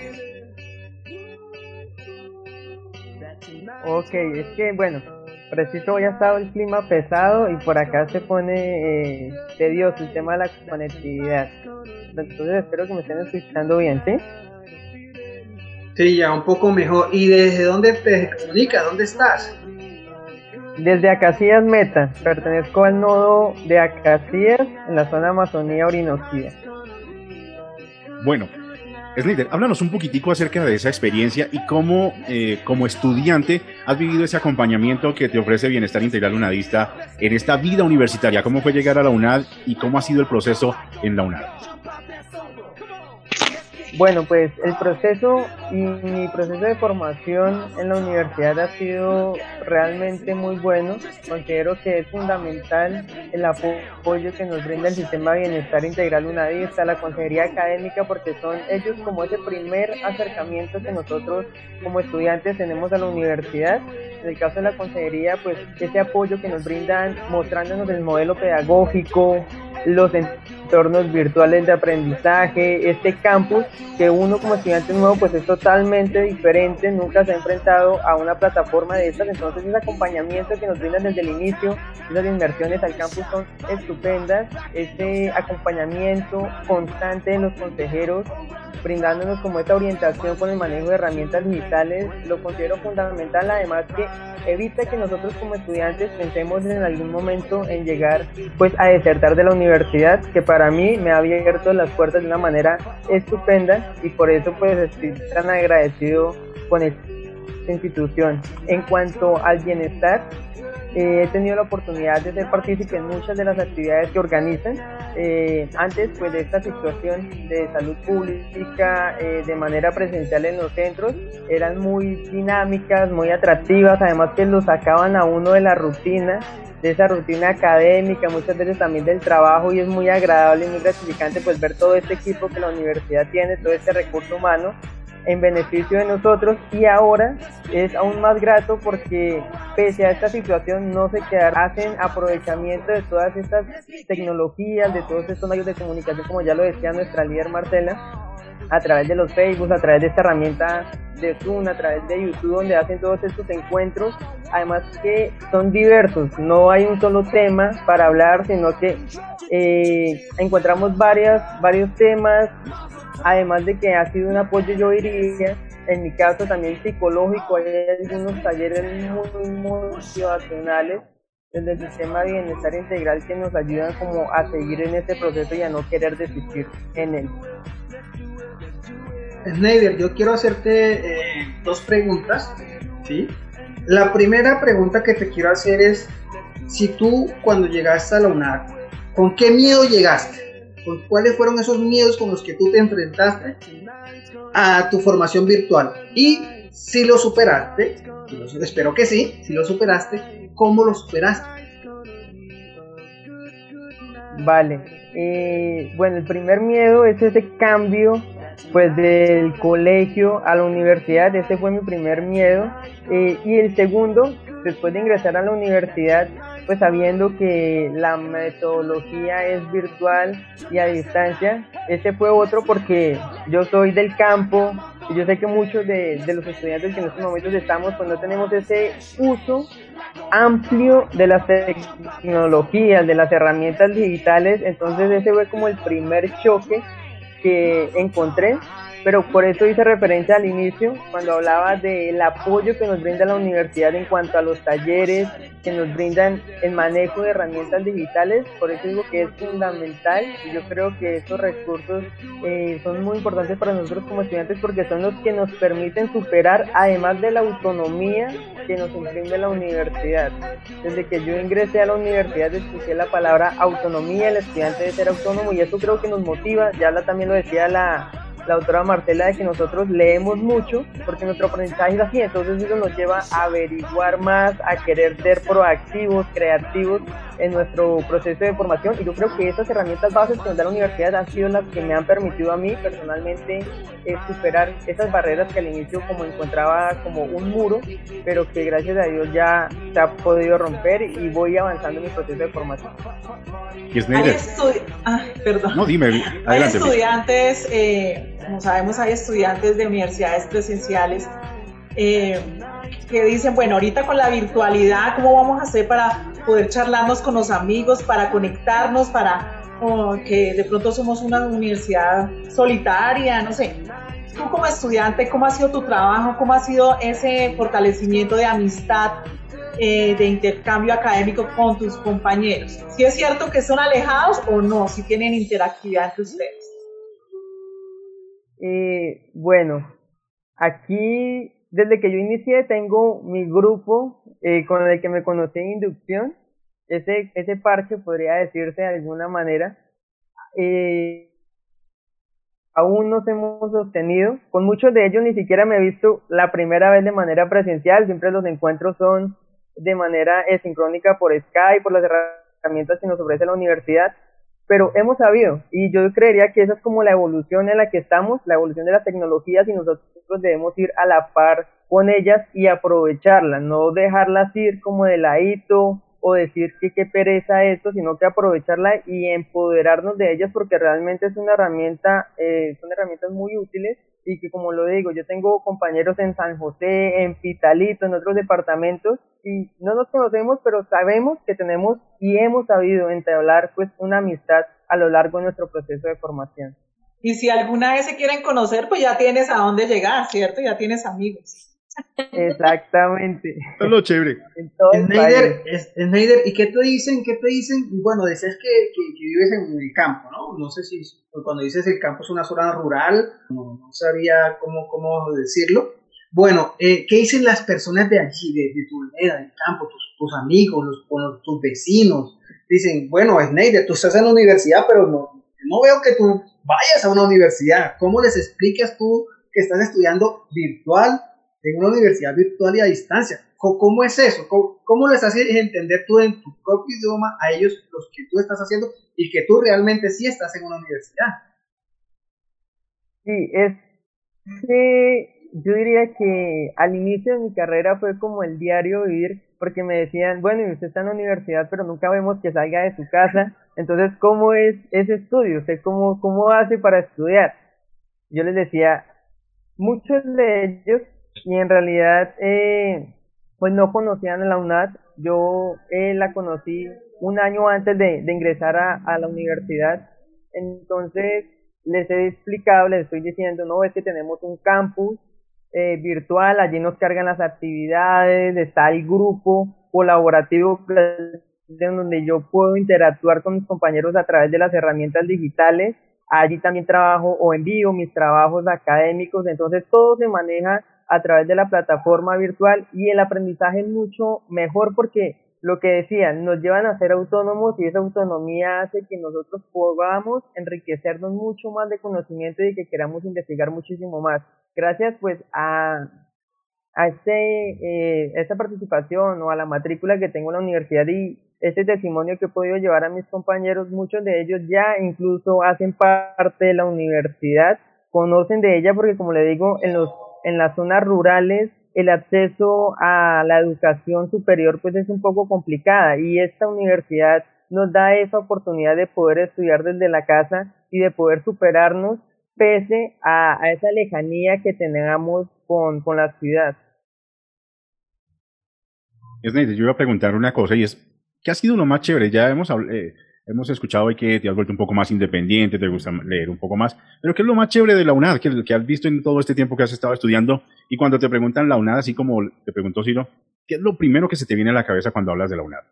Ok, es que bueno, preciso hoy ha estado el clima pesado y por acá se pone tedioso el tema de la conectividad. Entonces espero que me estén escuchando bien, ¿sí? Sí, ya un poco mejor. ¿Y desde dónde te comunicas? ¿Dónde estás? Desde Acacías Meta, pertenezco al nodo de Acacías en la zona Amazonía Orinoquía. Bueno, Sneider, háblanos un poquitico acerca de esa experiencia y cómo, como estudiante, has vivido ese acompañamiento que te ofrece Bienestar Integral UNADista en esta vida universitaria. ¿Cómo fue llegar a la UNAD y cómo ha sido el proceso en la UNAD? Bueno, pues el proceso y mi proceso de formación en la universidad ha sido realmente muy bueno. Considero que es fundamental el apoyo que nos brinda el Sistema de Bienestar Integral UNADista, la Consejería Académica, porque son ellos como ese primer acercamiento que nosotros como estudiantes tenemos a la universidad. En el caso de la consejería, pues ese apoyo que nos brindan mostrándonos el modelo pedagógico, los entornos virtuales de aprendizaje, este campus que uno como estudiante nuevo pues es totalmente diferente, nunca se ha enfrentado a una plataforma de estas, entonces ese acompañamiento que nos brindan desde el inicio, esas inversiones al campus son estupendas, ese acompañamiento constante de los consejeros, brindándonos como esta orientación con el manejo de herramientas digitales, lo considero fundamental, además que evita que nosotros como estudiantes pensemos en algún momento en llegar pues a desertar de la universidad, que para mí me ha abierto las puertas de una manera estupenda y por eso pues estoy tan agradecido con esta institución. En cuanto al bienestar, he tenido la oportunidad de ser partícipe en muchas de las actividades que organizan. Antes pues de esta situación de salud pública de manera presencial en los centros, eran muy dinámicas, muy atractivas, además que lo sacaban a uno de la rutina, de esa rutina académica, muchas veces también del trabajo, y es muy agradable y muy gratificante pues ver todo este equipo que la universidad tiene, todo este recurso humano en beneficio de nosotros, y ahora es aún más grato porque pese a esta situación no se quedan, hacen aprovechamiento de todas estas tecnologías, de todos estos medios de comunicación, como ya lo decía nuestra líder Marcela, a través de los Facebook, a través de esta herramienta de Zoom, a través de YouTube, donde hacen todos estos encuentros, además que son diversos, no hay un solo tema para hablar, sino que encontramos varios temas, además de que ha sido un apoyo, yo diría, en mi caso también psicológico, hay algunos talleres muy motivacionales desde el Sistema de Bienestar Integral que nos ayudan como a seguir en este proceso y a no querer desistir en él. Sneider, yo quiero hacerte dos preguntas, ¿sí? La primera pregunta que te quiero hacer es, si tú cuando llegaste a la UNAD, ¿con qué miedo llegaste? ¿Cuáles fueron esos miedos con los que tú te enfrentaste a tu formación virtual? Y si lo superaste, espero que sí, si lo superaste, ¿cómo lo superaste? Vale, bueno, el primer miedo es ese cambio pues del colegio a la universidad, ese fue mi primer miedo, y el segundo, después de ingresar a la universidad, pues sabiendo que la metodología es virtual y a distancia, ese fue otro porque yo soy del campo, y yo sé que muchos de los estudiantes que en estos momentos estamos, pues no tenemos ese uso amplio de las tecnologías, de las herramientas digitales, entonces ese fue como el primer choque que encontré, pero por eso hice referencia al inicio, cuando hablaba del apoyo que nos brinda la universidad en cuanto a los talleres, que nos brindan el manejo de herramientas digitales, por eso digo que es fundamental, y yo creo que estos recursos son muy importantes para nosotros como estudiantes porque son los que nos permiten superar, además de la autonomía que nos imprime la universidad. Desde que yo ingresé a la universidad escuché la palabra autonomía, el estudiante debe ser autónomo, y eso creo que nos motiva, también lo decía la autora Marcela, de que nosotros leemos mucho porque nuestro aprendizaje es así, entonces eso nos lleva a averiguar más, a querer ser proactivos, creativos en nuestro proceso de formación, y yo creo que esas herramientas bases que nos da la universidad han sido las que me han permitido a mí personalmente superar esas barreras que al inicio como encontraba como un muro, pero que gracias a Dios ya se ha podido romper y voy avanzando en mi proceso de formación. Perdón. No, dime, adelante. Hay estudiantes, como sabemos, hay estudiantes de universidades presenciales que dicen, bueno, ahorita con la virtualidad, ¿cómo vamos a hacer para poder charlarnos con los amigos, para conectarnos, que de pronto somos una universidad solitaria, no sé? Tú como estudiante, ¿cómo ha sido tu trabajo? ¿Cómo ha sido ese fortalecimiento de amistad, de intercambio académico con tus compañeros? ¿Si es cierto que son alejados o no? ¿Si tienen interactividad entre ustedes? Bueno, aquí desde que yo inicié tengo mi grupo con el que me conocí en inducción, ese parche podría decirse de alguna manera. Aún nos hemos sostenido, con muchos de ellos ni siquiera me he visto la primera vez de manera presencial, siempre los encuentros son de manera sincrónica por Skype, por las herramientas que nos ofrece la universidad, pero hemos sabido, y yo creería que esa es como la evolución en la que estamos, la evolución de las tecnologías, y nosotros debemos ir a la par con ellas y aprovecharlas, no dejarlas ir como de ladito o decir que qué pereza esto, sino que aprovecharla y empoderarnos de ellas, porque realmente es una herramienta, son herramientas muy útiles, y que, como lo digo, yo tengo compañeros en San José, en Pitalito, en otros departamentos, y no nos conocemos, pero sabemos que tenemos y hemos sabido entablar pues una amistad a lo largo de nuestro proceso de formación. Y si alguna vez se quieren conocer, pues ya tienes a dónde llegar, ¿cierto? Ya tienes amigos. Exactamente. Es lo chévere. Sneider, ¿y qué te dicen? Bueno, decías que vives en el campo, ¿no? No sé si cuando dices el campo es una zona rural, no sabía cómo decirlo. Bueno, ¿qué dicen las personas de allí, de tu aldea, del campo, tus amigos, tus vecinos? Dicen, bueno, Sneider, tú estás en la universidad, pero no veo que tú vayas a una universidad. ¿Cómo les explicas tú que estás estudiando virtual, en una universidad virtual y a distancia? ¿Cómo es eso? ¿Cómo les haces entender tú en tu propio idioma a ellos los que tú estás haciendo y que tú realmente sí estás en una universidad? Sí, yo diría que al inicio de mi carrera fue como el diario vivir, porque me decían, bueno, y usted está en la universidad, pero nunca vemos que salga de su casa, entonces, ¿cómo es ese estudio? ¿Usted cómo hace para estudiar? Yo les decía, muchos de ellos, y en realidad, pues no conocían a la UNAD. Yo la conocí un año antes de ingresar a la universidad, entonces les he explicado, les estoy diciendo, no, es que tenemos un campus virtual, allí nos cargan las actividades, está el grupo colaborativo en donde yo puedo interactuar con mis compañeros a través de las herramientas digitales. Allí también trabajo o envío mis trabajos académicos, entonces todo se maneja a través de la plataforma virtual, y el aprendizaje es mucho mejor porque lo que decían, nos llevan a ser autónomos, y esa autonomía hace que nosotros podamos enriquecernos mucho más de conocimiento y que queramos investigar muchísimo más. Gracias pues a esta participación o a la matrícula que tengo en la universidad y este testimonio que he podido llevar a mis compañeros, muchos de ellos ya incluso hacen parte de la universidad, conocen de ella, porque como le digo, en las zonas rurales el acceso a la educación superior pues es un poco complicada, y esta universidad nos da esa oportunidad de poder estudiar desde la casa y de poder superarnos pese a esa lejanía que tengamos con la ciudad. Sneider, yo iba a preguntar una cosa y es, ¿qué ha sido lo más chévere? Ya hemos escuchado hoy que te has vuelto un poco más independiente, te gusta leer un poco más, pero ¿qué es lo más chévere de la UNAD? ¿Qué has visto en todo este tiempo que has estado estudiando? Y cuando te preguntan la UNAD, así como te preguntó Ciro, ¿qué es lo primero que se te viene a la cabeza cuando hablas de la UNAD?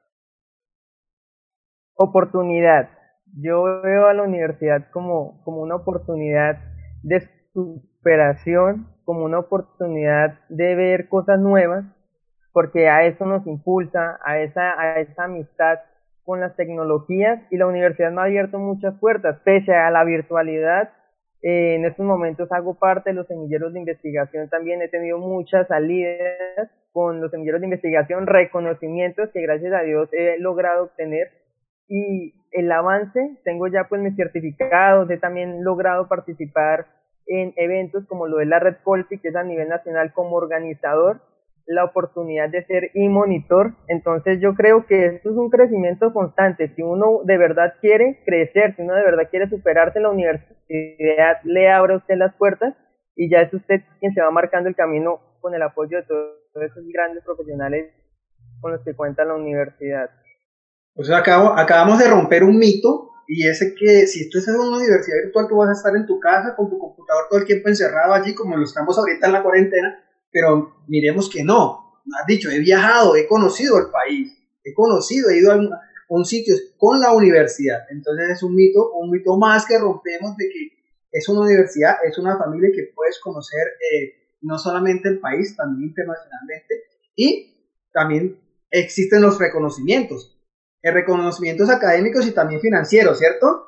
Oportunidad. Yo veo a la universidad como una oportunidad de superación, como una oportunidad de ver cosas nuevas, porque a eso nos impulsa, a esa amistad con las tecnologías, y la universidad me ha abierto muchas puertas, pese a la virtualidad. En estos momentos hago parte de los semilleros de investigación, también he tenido muchas salidas con los semilleros de investigación, reconocimientos que gracias a Dios he logrado obtener, y el avance, tengo ya pues mis certificados, he también logrado participar en eventos como lo de la Red Colpi, que es a nivel nacional como organizador, la oportunidad de ser e-monitor. Entonces yo creo que esto es un crecimiento constante. Si uno de verdad quiere crecer, si uno de verdad quiere superarse en la universidad, le abre a usted las puertas y ya es usted quien se va marcando el camino con el apoyo de todos esos grandes profesionales con los que cuenta la universidad. Pues acabamos de romper un mito, y ese que si tú estás en una universidad virtual, tú vas a estar en tu casa con tu computador todo el tiempo encerrado allí, como lo estamos ahorita en la cuarentena. Pero miremos que no, has dicho, he viajado, he conocido el país, he ido a un sitio con la universidad. Entonces es un mito más que rompemos, de que es una universidad, es una familia que puedes conocer no solamente el país, también internacionalmente, y también existen los reconocimientos académicos y también financieros, ¿cierto?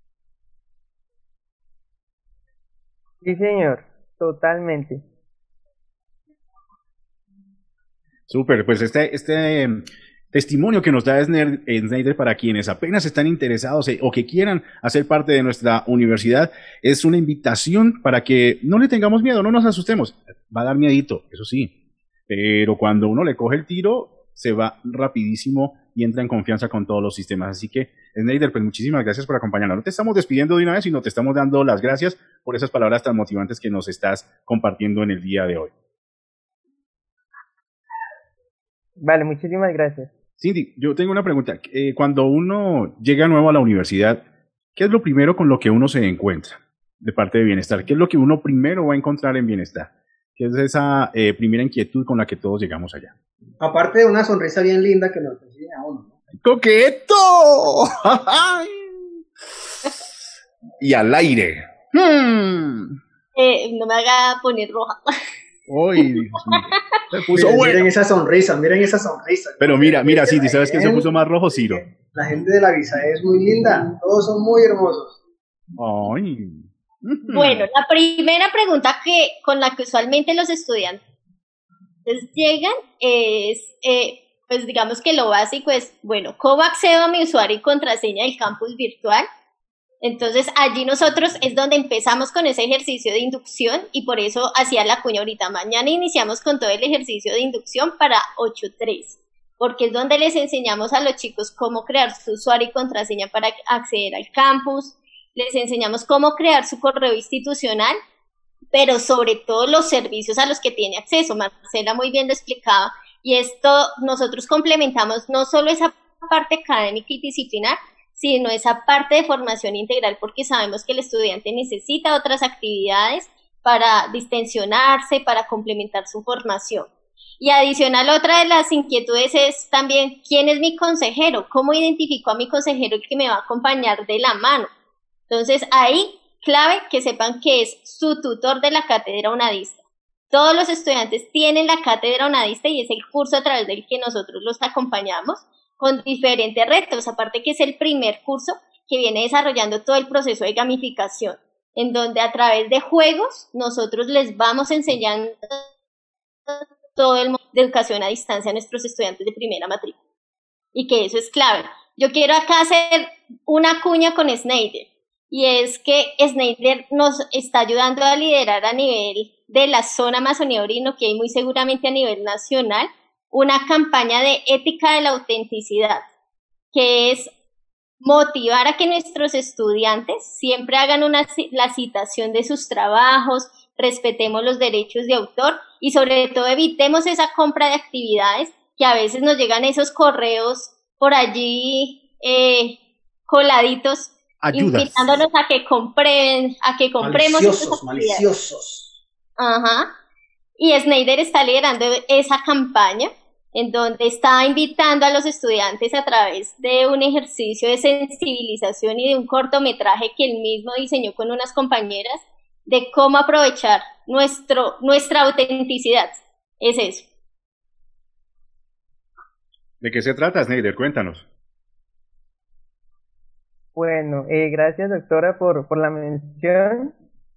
Sí, señor, totalmente. Súper, pues este testimonio que nos da Sneider para quienes apenas están interesados o que quieran hacer parte de nuestra universidad es una invitación para que no le tengamos miedo, no nos asustemos. Va a dar miedito, eso sí, pero cuando uno le coge el tiro se va rapidísimo y entra en confianza con todos los sistemas. Así que, Sneider, pues muchísimas gracias por acompañarnos. No te estamos despidiendo de una vez, sino te estamos dando las gracias por esas palabras tan motivantes que nos estás compartiendo en el día de hoy. Vale, muchísimas gracias. Cindy, yo tengo una pregunta. Cuando uno llega nuevo a la universidad, ¿qué es lo primero con lo que uno se encuentra de parte de Bienestar? ¿Qué es lo que uno primero va a encontrar en Bienestar? ¿Qué es esa primera inquietud con la que todos llegamos allá? Aparte de una sonrisa bien linda que nos enseña a uno, ¿no? ¡Coqueto! Y al aire. No me haga poner roja. Uy, se puso bueno. Miren esa sonrisa. Pero mira, Cindy, ¿sabes quién se puso más rojo, Ciro? La gente de la visa es muy linda, todos son muy hermosos. Ay. Bueno, la primera pregunta con la que usualmente los estudiantes llegan es, pues digamos que lo básico es, bueno, ¿cómo accedo a mi usuario y contraseña del campus virtual? Entonces allí nosotros es donde empezamos con ese ejercicio de inducción, y por eso hacía la cuña ahorita. Mañana iniciamos con todo el ejercicio de inducción para 8.3, porque es donde les enseñamos a los chicos cómo crear su usuario y contraseña para acceder al campus, les enseñamos cómo crear su correo institucional, pero sobre todo los servicios a los que tiene acceso. Marcela muy bien lo explicaba, y esto nosotros complementamos no solo esa parte académica y disciplinar, sino esa parte de formación integral, porque sabemos que el estudiante necesita otras actividades para distensionarse, para complementar su formación. Y adicional, otra de las inquietudes es también, ¿quién es mi consejero? ¿Cómo identifico a mi consejero, el que me va a acompañar de la mano? Entonces, ahí, clave que sepan que es su tutor de la cátedra unadista. Todos los estudiantes tienen la cátedra unadista y es el curso a través del que nosotros los acompañamos con diferentes retos, aparte que es el primer curso que viene desarrollando todo el proceso de gamificación, en donde a través de juegos nosotros les vamos enseñando todo el mundo de educación a distancia a nuestros estudiantes de primera matrícula, y que eso es clave. Yo quiero acá hacer una cuña con Sneider, y es que Sneider nos está ayudando a liderar a nivel de la zona Amazonía Orinoquia y muy seguramente a nivel nacional, una campaña de ética de la autenticidad, que es motivar a que nuestros estudiantes siempre hagan la citación de sus trabajos, respetemos los derechos de autor y sobre todo evitemos esa compra de actividades que a veces nos llegan esos correos por allí coladitos, invitándonos a que compremos maliciosos. Ajá. Y Snyder está liderando esa campaña en donde está invitando a los estudiantes a través de un ejercicio de sensibilización y de un cortometraje que él mismo diseñó con unas compañeras de cómo aprovechar nuestra autenticidad. Es eso. ¿De qué se trata, Snyder? Cuéntanos. Bueno, gracias doctora por la mención.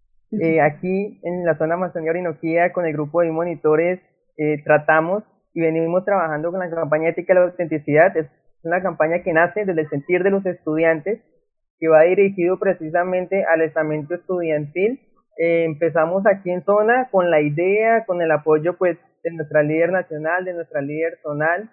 Aquí en la zona Amazonía Orinoquía con el grupo de monitores tratamos y venimos trabajando con la campaña ética de la autenticidad. Es una campaña que nace desde el sentir de los estudiantes, que va dirigido precisamente al estamento estudiantil. Empezamos aquí en zona con la idea, con el apoyo pues de nuestra líder nacional, de nuestra líder zonal,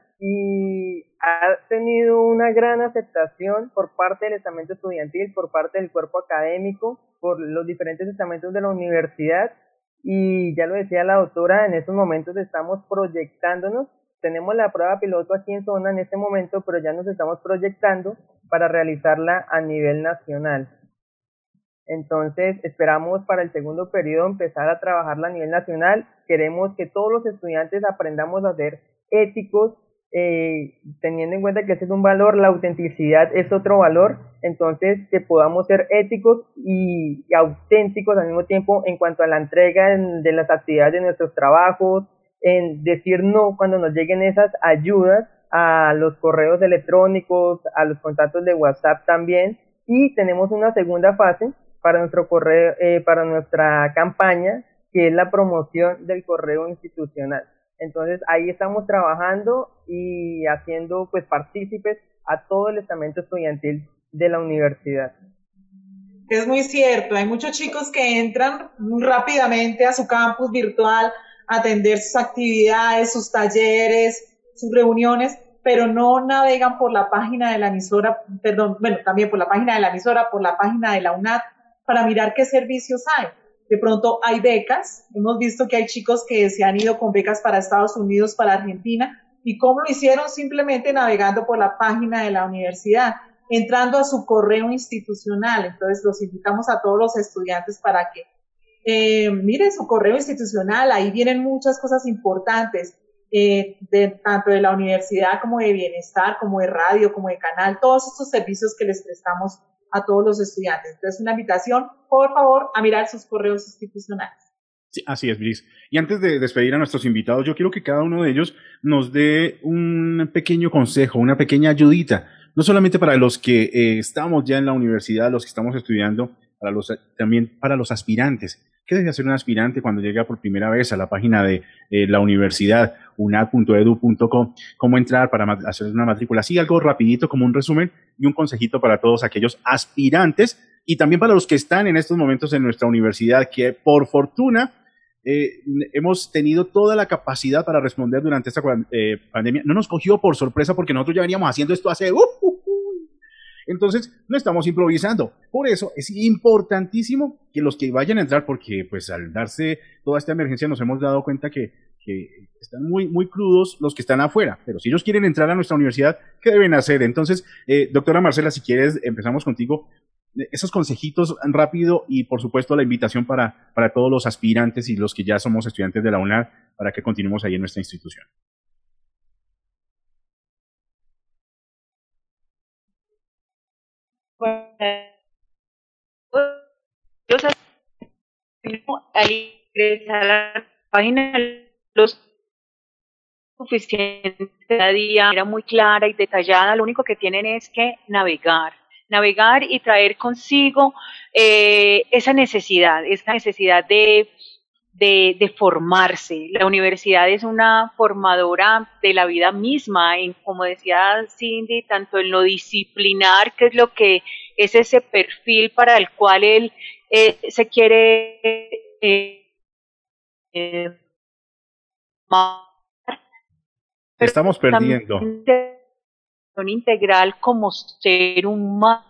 y ha tenido una gran aceptación por parte del estamento estudiantil, por parte del cuerpo académico, por los diferentes estamentos de la universidad. Y ya lo decía la doctora, en estos momentos estamos proyectándonos, tenemos la prueba piloto aquí en zona en este momento, pero ya nos estamos proyectando para realizarla a nivel nacional. Entonces esperamos para el segundo periodo empezar a trabajarla a nivel nacional. Queremos que todos los estudiantes aprendamos a ser éticos, teniendo en cuenta que ese es un valor, la autenticidad es otro valor, entonces que podamos ser éticos y auténticos al mismo tiempo en cuanto a la entrega de las actividades de nuestros trabajos, en decir no cuando nos lleguen esas ayudas a los correos electrónicos, a los contactos de WhatsApp también. Y tenemos una segunda fase para nuestro correo, para nuestra campaña, que es la promoción del correo institucional. Entonces ahí estamos trabajando y haciendo pues partícipes a todo el estamento estudiantil de la universidad. Es muy cierto, hay muchos chicos que entran muy rápidamente a su campus virtual a atender sus actividades, sus talleres, sus reuniones, pero no navegan por la página de la emisora, también por la página de la emisora, por la página de la UNAD, para mirar qué servicios hay. De pronto hay becas, hemos visto que hay chicos que se han ido con becas para Estados Unidos, para Argentina, y cómo lo hicieron simplemente navegando por la página de la universidad, entrando a su correo institucional. Entonces los invitamos a todos los estudiantes para que miren su correo institucional, ahí vienen muchas cosas importantes, tanto de la universidad como de bienestar, como de radio, como de canal, todos estos servicios que les prestamos a todos los estudiantes. Entonces, una invitación, por favor, a mirar sus correos institucionales. Sí, así es, Brice. Y antes de despedir a nuestros invitados, yo quiero que cada uno de ellos nos dé un pequeño consejo, una pequeña ayudita, no solamente para los que estamos ya en la universidad, los que estamos estudiando, también para los aspirantes. ¿Qué debe hacer un aspirante cuando llega por primera vez a la página de la universidad, unad.edu.co? ¿Cómo entrar para hacer una matrícula? Así, algo rapidito, como un resumen y un consejito para todos aquellos aspirantes y también para los que están en estos momentos en nuestra universidad, que por fortuna hemos tenido toda la capacidad para responder durante esta pandemia. No nos cogió por sorpresa porque nosotros ya veníamos haciendo esto hace... Entonces, no estamos improvisando. Por eso es importantísimo que los que vayan a entrar, porque pues al darse toda esta emergencia nos hemos dado cuenta que están muy crudos los que están afuera. Pero si ellos quieren entrar a nuestra universidad, ¿qué deben hacer? Entonces, doctora Marcela, si quieres, empezamos contigo. Esos consejitos rápido y, por supuesto, la invitación para todos los aspirantes y los que ya somos estudiantes de la UNAD para que continuemos ahí en nuestra institución. Al ingresar a la página, los suficientes cada día, era muy clara y detallada. Lo único que tienen es que navegar y traer consigo esa necesidad de formarse. La universidad es una formadora de la vida misma, como decía Cindy, tanto en lo disciplinar, que es lo que es ese perfil para el cual él se quiere estamos perdiendo. integral como ser humano.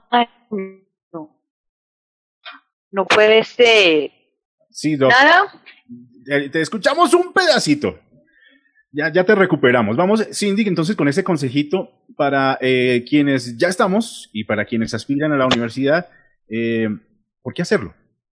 No puede ser. Sí, Doc. ¿Nada? Te escuchamos un pedacito. Ya te recuperamos. Vamos, Cindy, entonces con ese consejito para quienes ya estamos y para quienes aspiran a la universidad, ¿por qué hacerlo?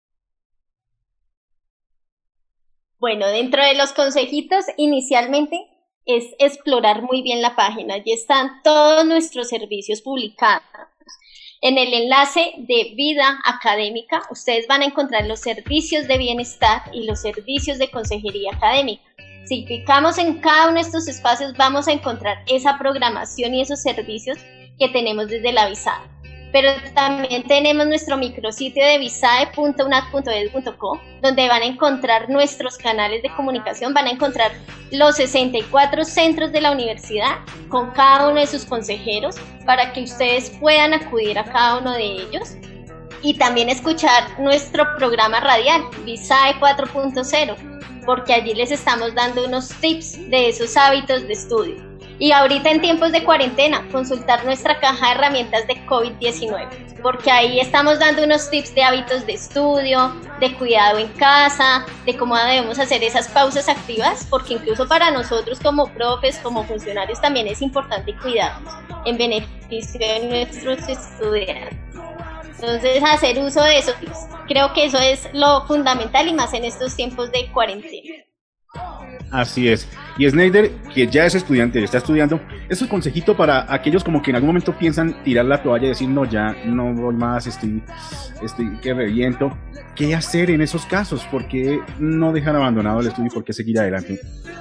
Bueno, dentro de los consejitos, inicialmente es explorar muy bien la página. Allí están todos nuestros servicios publicados. En el enlace de vida académica, ustedes van a encontrar los servicios de bienestar y los servicios de consejería académica. Si clicamos en cada uno de estos espacios, vamos a encontrar esa programación y esos servicios que tenemos desde la Visae. Pero también tenemos nuestro micrositio de visae.unad.edu.co, donde van a encontrar nuestros canales de comunicación, van a encontrar los 64 centros de la universidad con cada uno de sus consejeros para que ustedes puedan acudir a cada uno de ellos y también escuchar nuestro programa radial, Visae 4.0, porque allí les estamos dando unos tips de esos hábitos de estudio. Y ahorita en tiempos de cuarentena, consultar nuestra caja de herramientas de COVID-19, porque ahí estamos dando unos tips de hábitos de estudio, de cuidado en casa, de cómo debemos hacer esas pausas activas, porque incluso para nosotros como profes, como funcionarios, también es importante cuidarnos en beneficio de nuestros estudiantes. Entonces, hacer uso de eso, creo que eso es lo fundamental y más en estos tiempos de cuarentena. Así es. Y Snyder, que ya es estudiante, ya está estudiando, es un consejito para aquellos como que en algún momento piensan tirar la toalla y decir, no, ya no voy más, estoy que reviento. ¿Qué hacer en esos casos? ¿Por qué no dejar abandonado el estudio y por qué seguir adelante?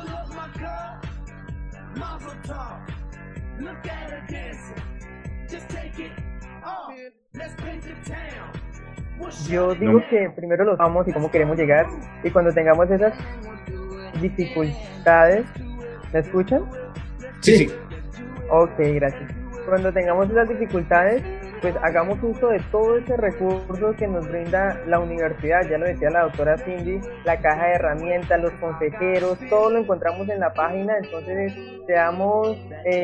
Yo digo que primero los vamos y cómo queremos llegar, y cuando tengamos esas dificultades, ¿me escuchan? Sí. Ok, gracias. Cuando tengamos esas dificultades, pues hagamos uso de todo ese recurso que nos brinda la universidad. Ya lo decía la doctora Cindy, la caja de herramientas, los consejeros, todo lo encontramos en la página. Entonces seamos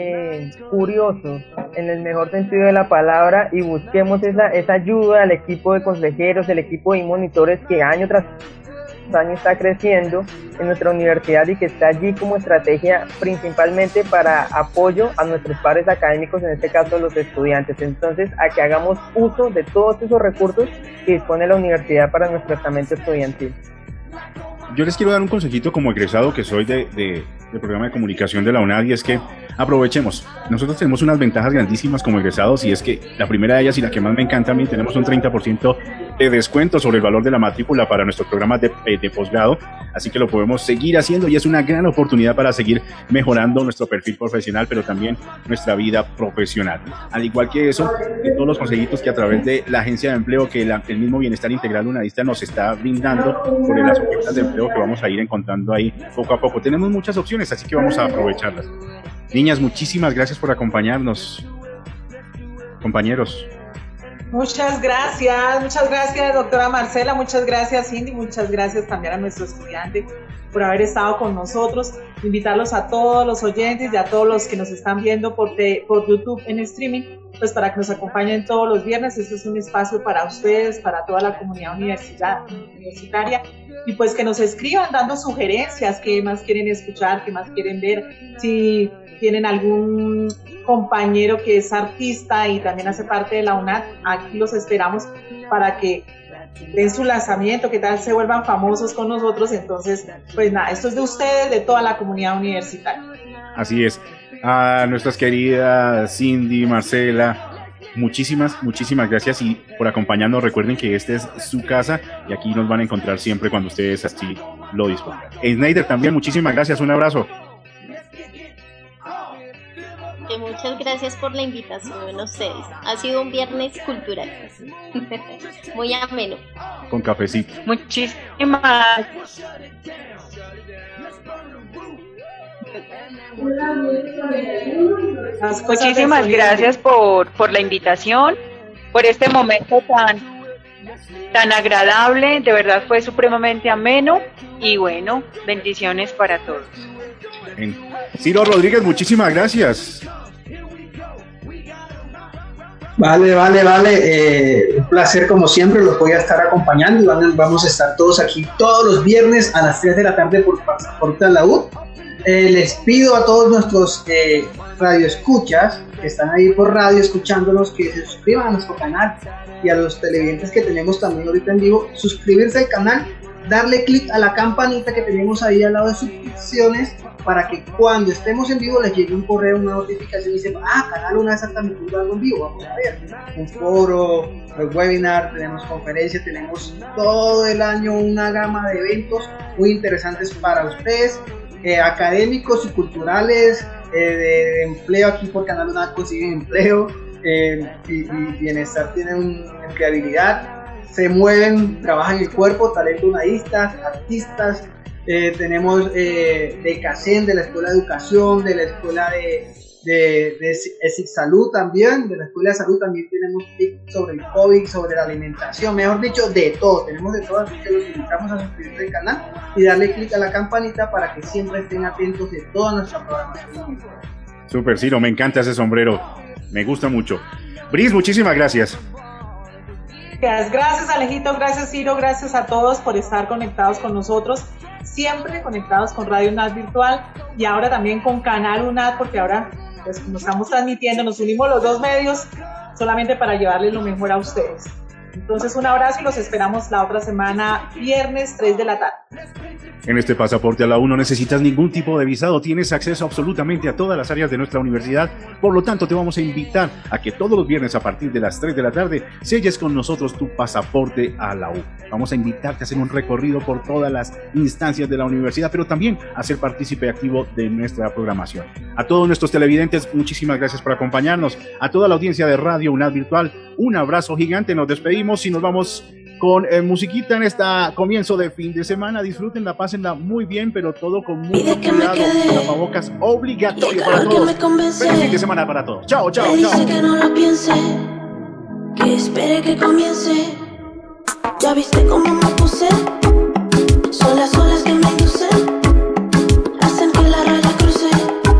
curiosos en el mejor sentido de la palabra y busquemos esa ayuda al equipo de consejeros, el equipo de monitores que año tras año está creciendo en nuestra universidad y que está allí como estrategia principalmente para apoyo a nuestros pares académicos, en este caso los estudiantes. Entonces, a que hagamos uso de todos esos recursos que dispone la universidad para nuestro estamento estudiantil. Yo les quiero dar un consejito como egresado que soy del programa de comunicación de la UNAD, y es que aprovechemos. Nosotros tenemos unas ventajas grandísimas como egresados, y es que la primera de ellas y la que más me encanta a mí, tenemos un 30% de descuento sobre el valor de la matrícula para nuestros programas de posgrado, así que lo podemos seguir haciendo y es una gran oportunidad para seguir mejorando nuestro perfil profesional, pero también nuestra vida profesional. Al igual que eso, de todos los consejitos que a través de la agencia de empleo que el mismo Bienestar Integral Unadista nos está brindando sobre las ofertas de empleo que vamos a ir encontrando ahí poco a poco. Tenemos muchas opciones, así que vamos a aprovecharlas. Niñas, muchísimas gracias por acompañarnos. Compañeros. Muchas gracias doctora Marcela, muchas gracias Cindy, muchas gracias también a nuestro estudiante por haber estado con nosotros. Invitarlos a todos los oyentes y a todos los que nos están viendo por YouTube en streaming, pues para que nos acompañen todos los viernes. Este es un espacio para ustedes, para toda la comunidad universitaria, y pues que nos escriban dando sugerencias, qué más quieren escuchar, qué más quieren ver, si tienen algún compañero que es artista y también hace parte de la UNAD, aquí los esperamos para que den su lanzamiento, que tal se vuelvan famosos con nosotros. Entonces, pues nada, esto es de ustedes, de toda la comunidad universitaria. Así es. A nuestras queridas Cindy, Marcela, muchísimas gracias y por acompañarnos. Recuerden que esta es su casa y aquí nos van a encontrar siempre cuando ustedes así lo dispongan. Snyder, también muchísimas gracias, un abrazo. Muchas gracias por la invitación a ustedes. Ha sido un viernes cultural muy ameno. Con cafecito. Muchísimas gracias por la invitación, por este momento tan agradable. De verdad fue supremamente ameno y bueno, bendiciones para todos. Ciro Rodríguez, muchísimas gracias. Vale. Un placer como siempre, los voy a estar acompañando y vamos a estar todos aquí todos los viernes a las 3 de la tarde por Pasaporte a la U. Les pido a todos nuestros radioescuchas que están ahí por radio escuchándonos que se suscriban a nuestro canal, y a los televidentes que tenemos también ahorita en vivo, suscribirse al canal, darle clic a la campanita que tenemos ahí al lado de suscripciones, para que cuando estemos en vivo les llegue un correo, una notificación y sepan, Canal Una está transmitiendo algo en vivo, vamos a ver, un foro, un webinar, tenemos conferencias, tenemos todo el año una gama de eventos muy interesantes para ustedes, académicos y culturales, de empleo. Aquí por Canal Una consiguen empleo, y bienestar, tienen empleabilidad, se mueven, trabajan el cuerpo, talento unadistas, artistas, tenemos de CACEN, de la Escuela de Educación, de la Escuela de Salud también, de la Escuela de Salud también tenemos tips sobre el COVID, sobre la alimentación, mejor dicho, de todo, tenemos de todo, así que los invitamos a suscribirse al canal y darle clic a la campanita para que siempre estén atentos de toda nuestra programación. Super, Ciro, me encanta ese sombrero, me gusta mucho. Bris, muchísimas gracias. Gracias, Alejito, gracias, Ciro, gracias a todos por estar conectados con nosotros, siempre conectados con Radio UNAD Virtual y ahora también con Canal UNAD, porque ahora pues como estamos transmitiendo, nos unimos los dos medios solamente para llevarles lo mejor a ustedes. Entonces un abrazo y los esperamos la otra semana, viernes 3 de la tarde. En este Pasaporte a la U no necesitas ningún tipo de visado, tienes acceso absolutamente a todas las áreas de nuestra universidad, por lo tanto te vamos a invitar a que todos los viernes a partir de las 3 de la tarde selles con nosotros tu pasaporte a la U. Vamos a invitarte a hacer un recorrido por todas las instancias de la universidad, pero también a ser partícipe activo de nuestra programación. A todos nuestros televidentes, muchísimas gracias por acompañarnos. A toda la audiencia de Radio UNAD Virtual, un abrazo gigante, nos despedimos y nos vamos con musiquita en este comienzo de fin de semana. Disfrútenla, pásenla muy bien, pero todo con mucho cuidado. Tapabocas obligatorio para todos. Feliz fin de semana para todos. Chao, chao, me chao. dice que no lo piense, que espere que comience. Ya viste cómo me puse. Son las olas que me inducen, hacen que la raya cruce.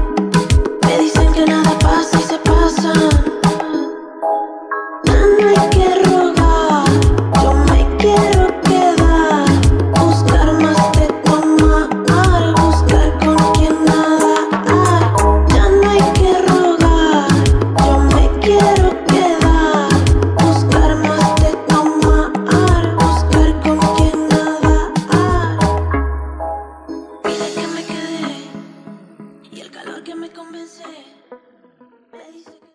Me dicen que nada pasa y se pasa. No hay que rogar, yo me quiero quedar. Buscar más de tomar, buscar con quien nadar. Ya no hay que rogar, yo me quiero quedar. Buscar más de tomar, buscar con quien nadar. Pide que me quede y el calor que me convence me dice que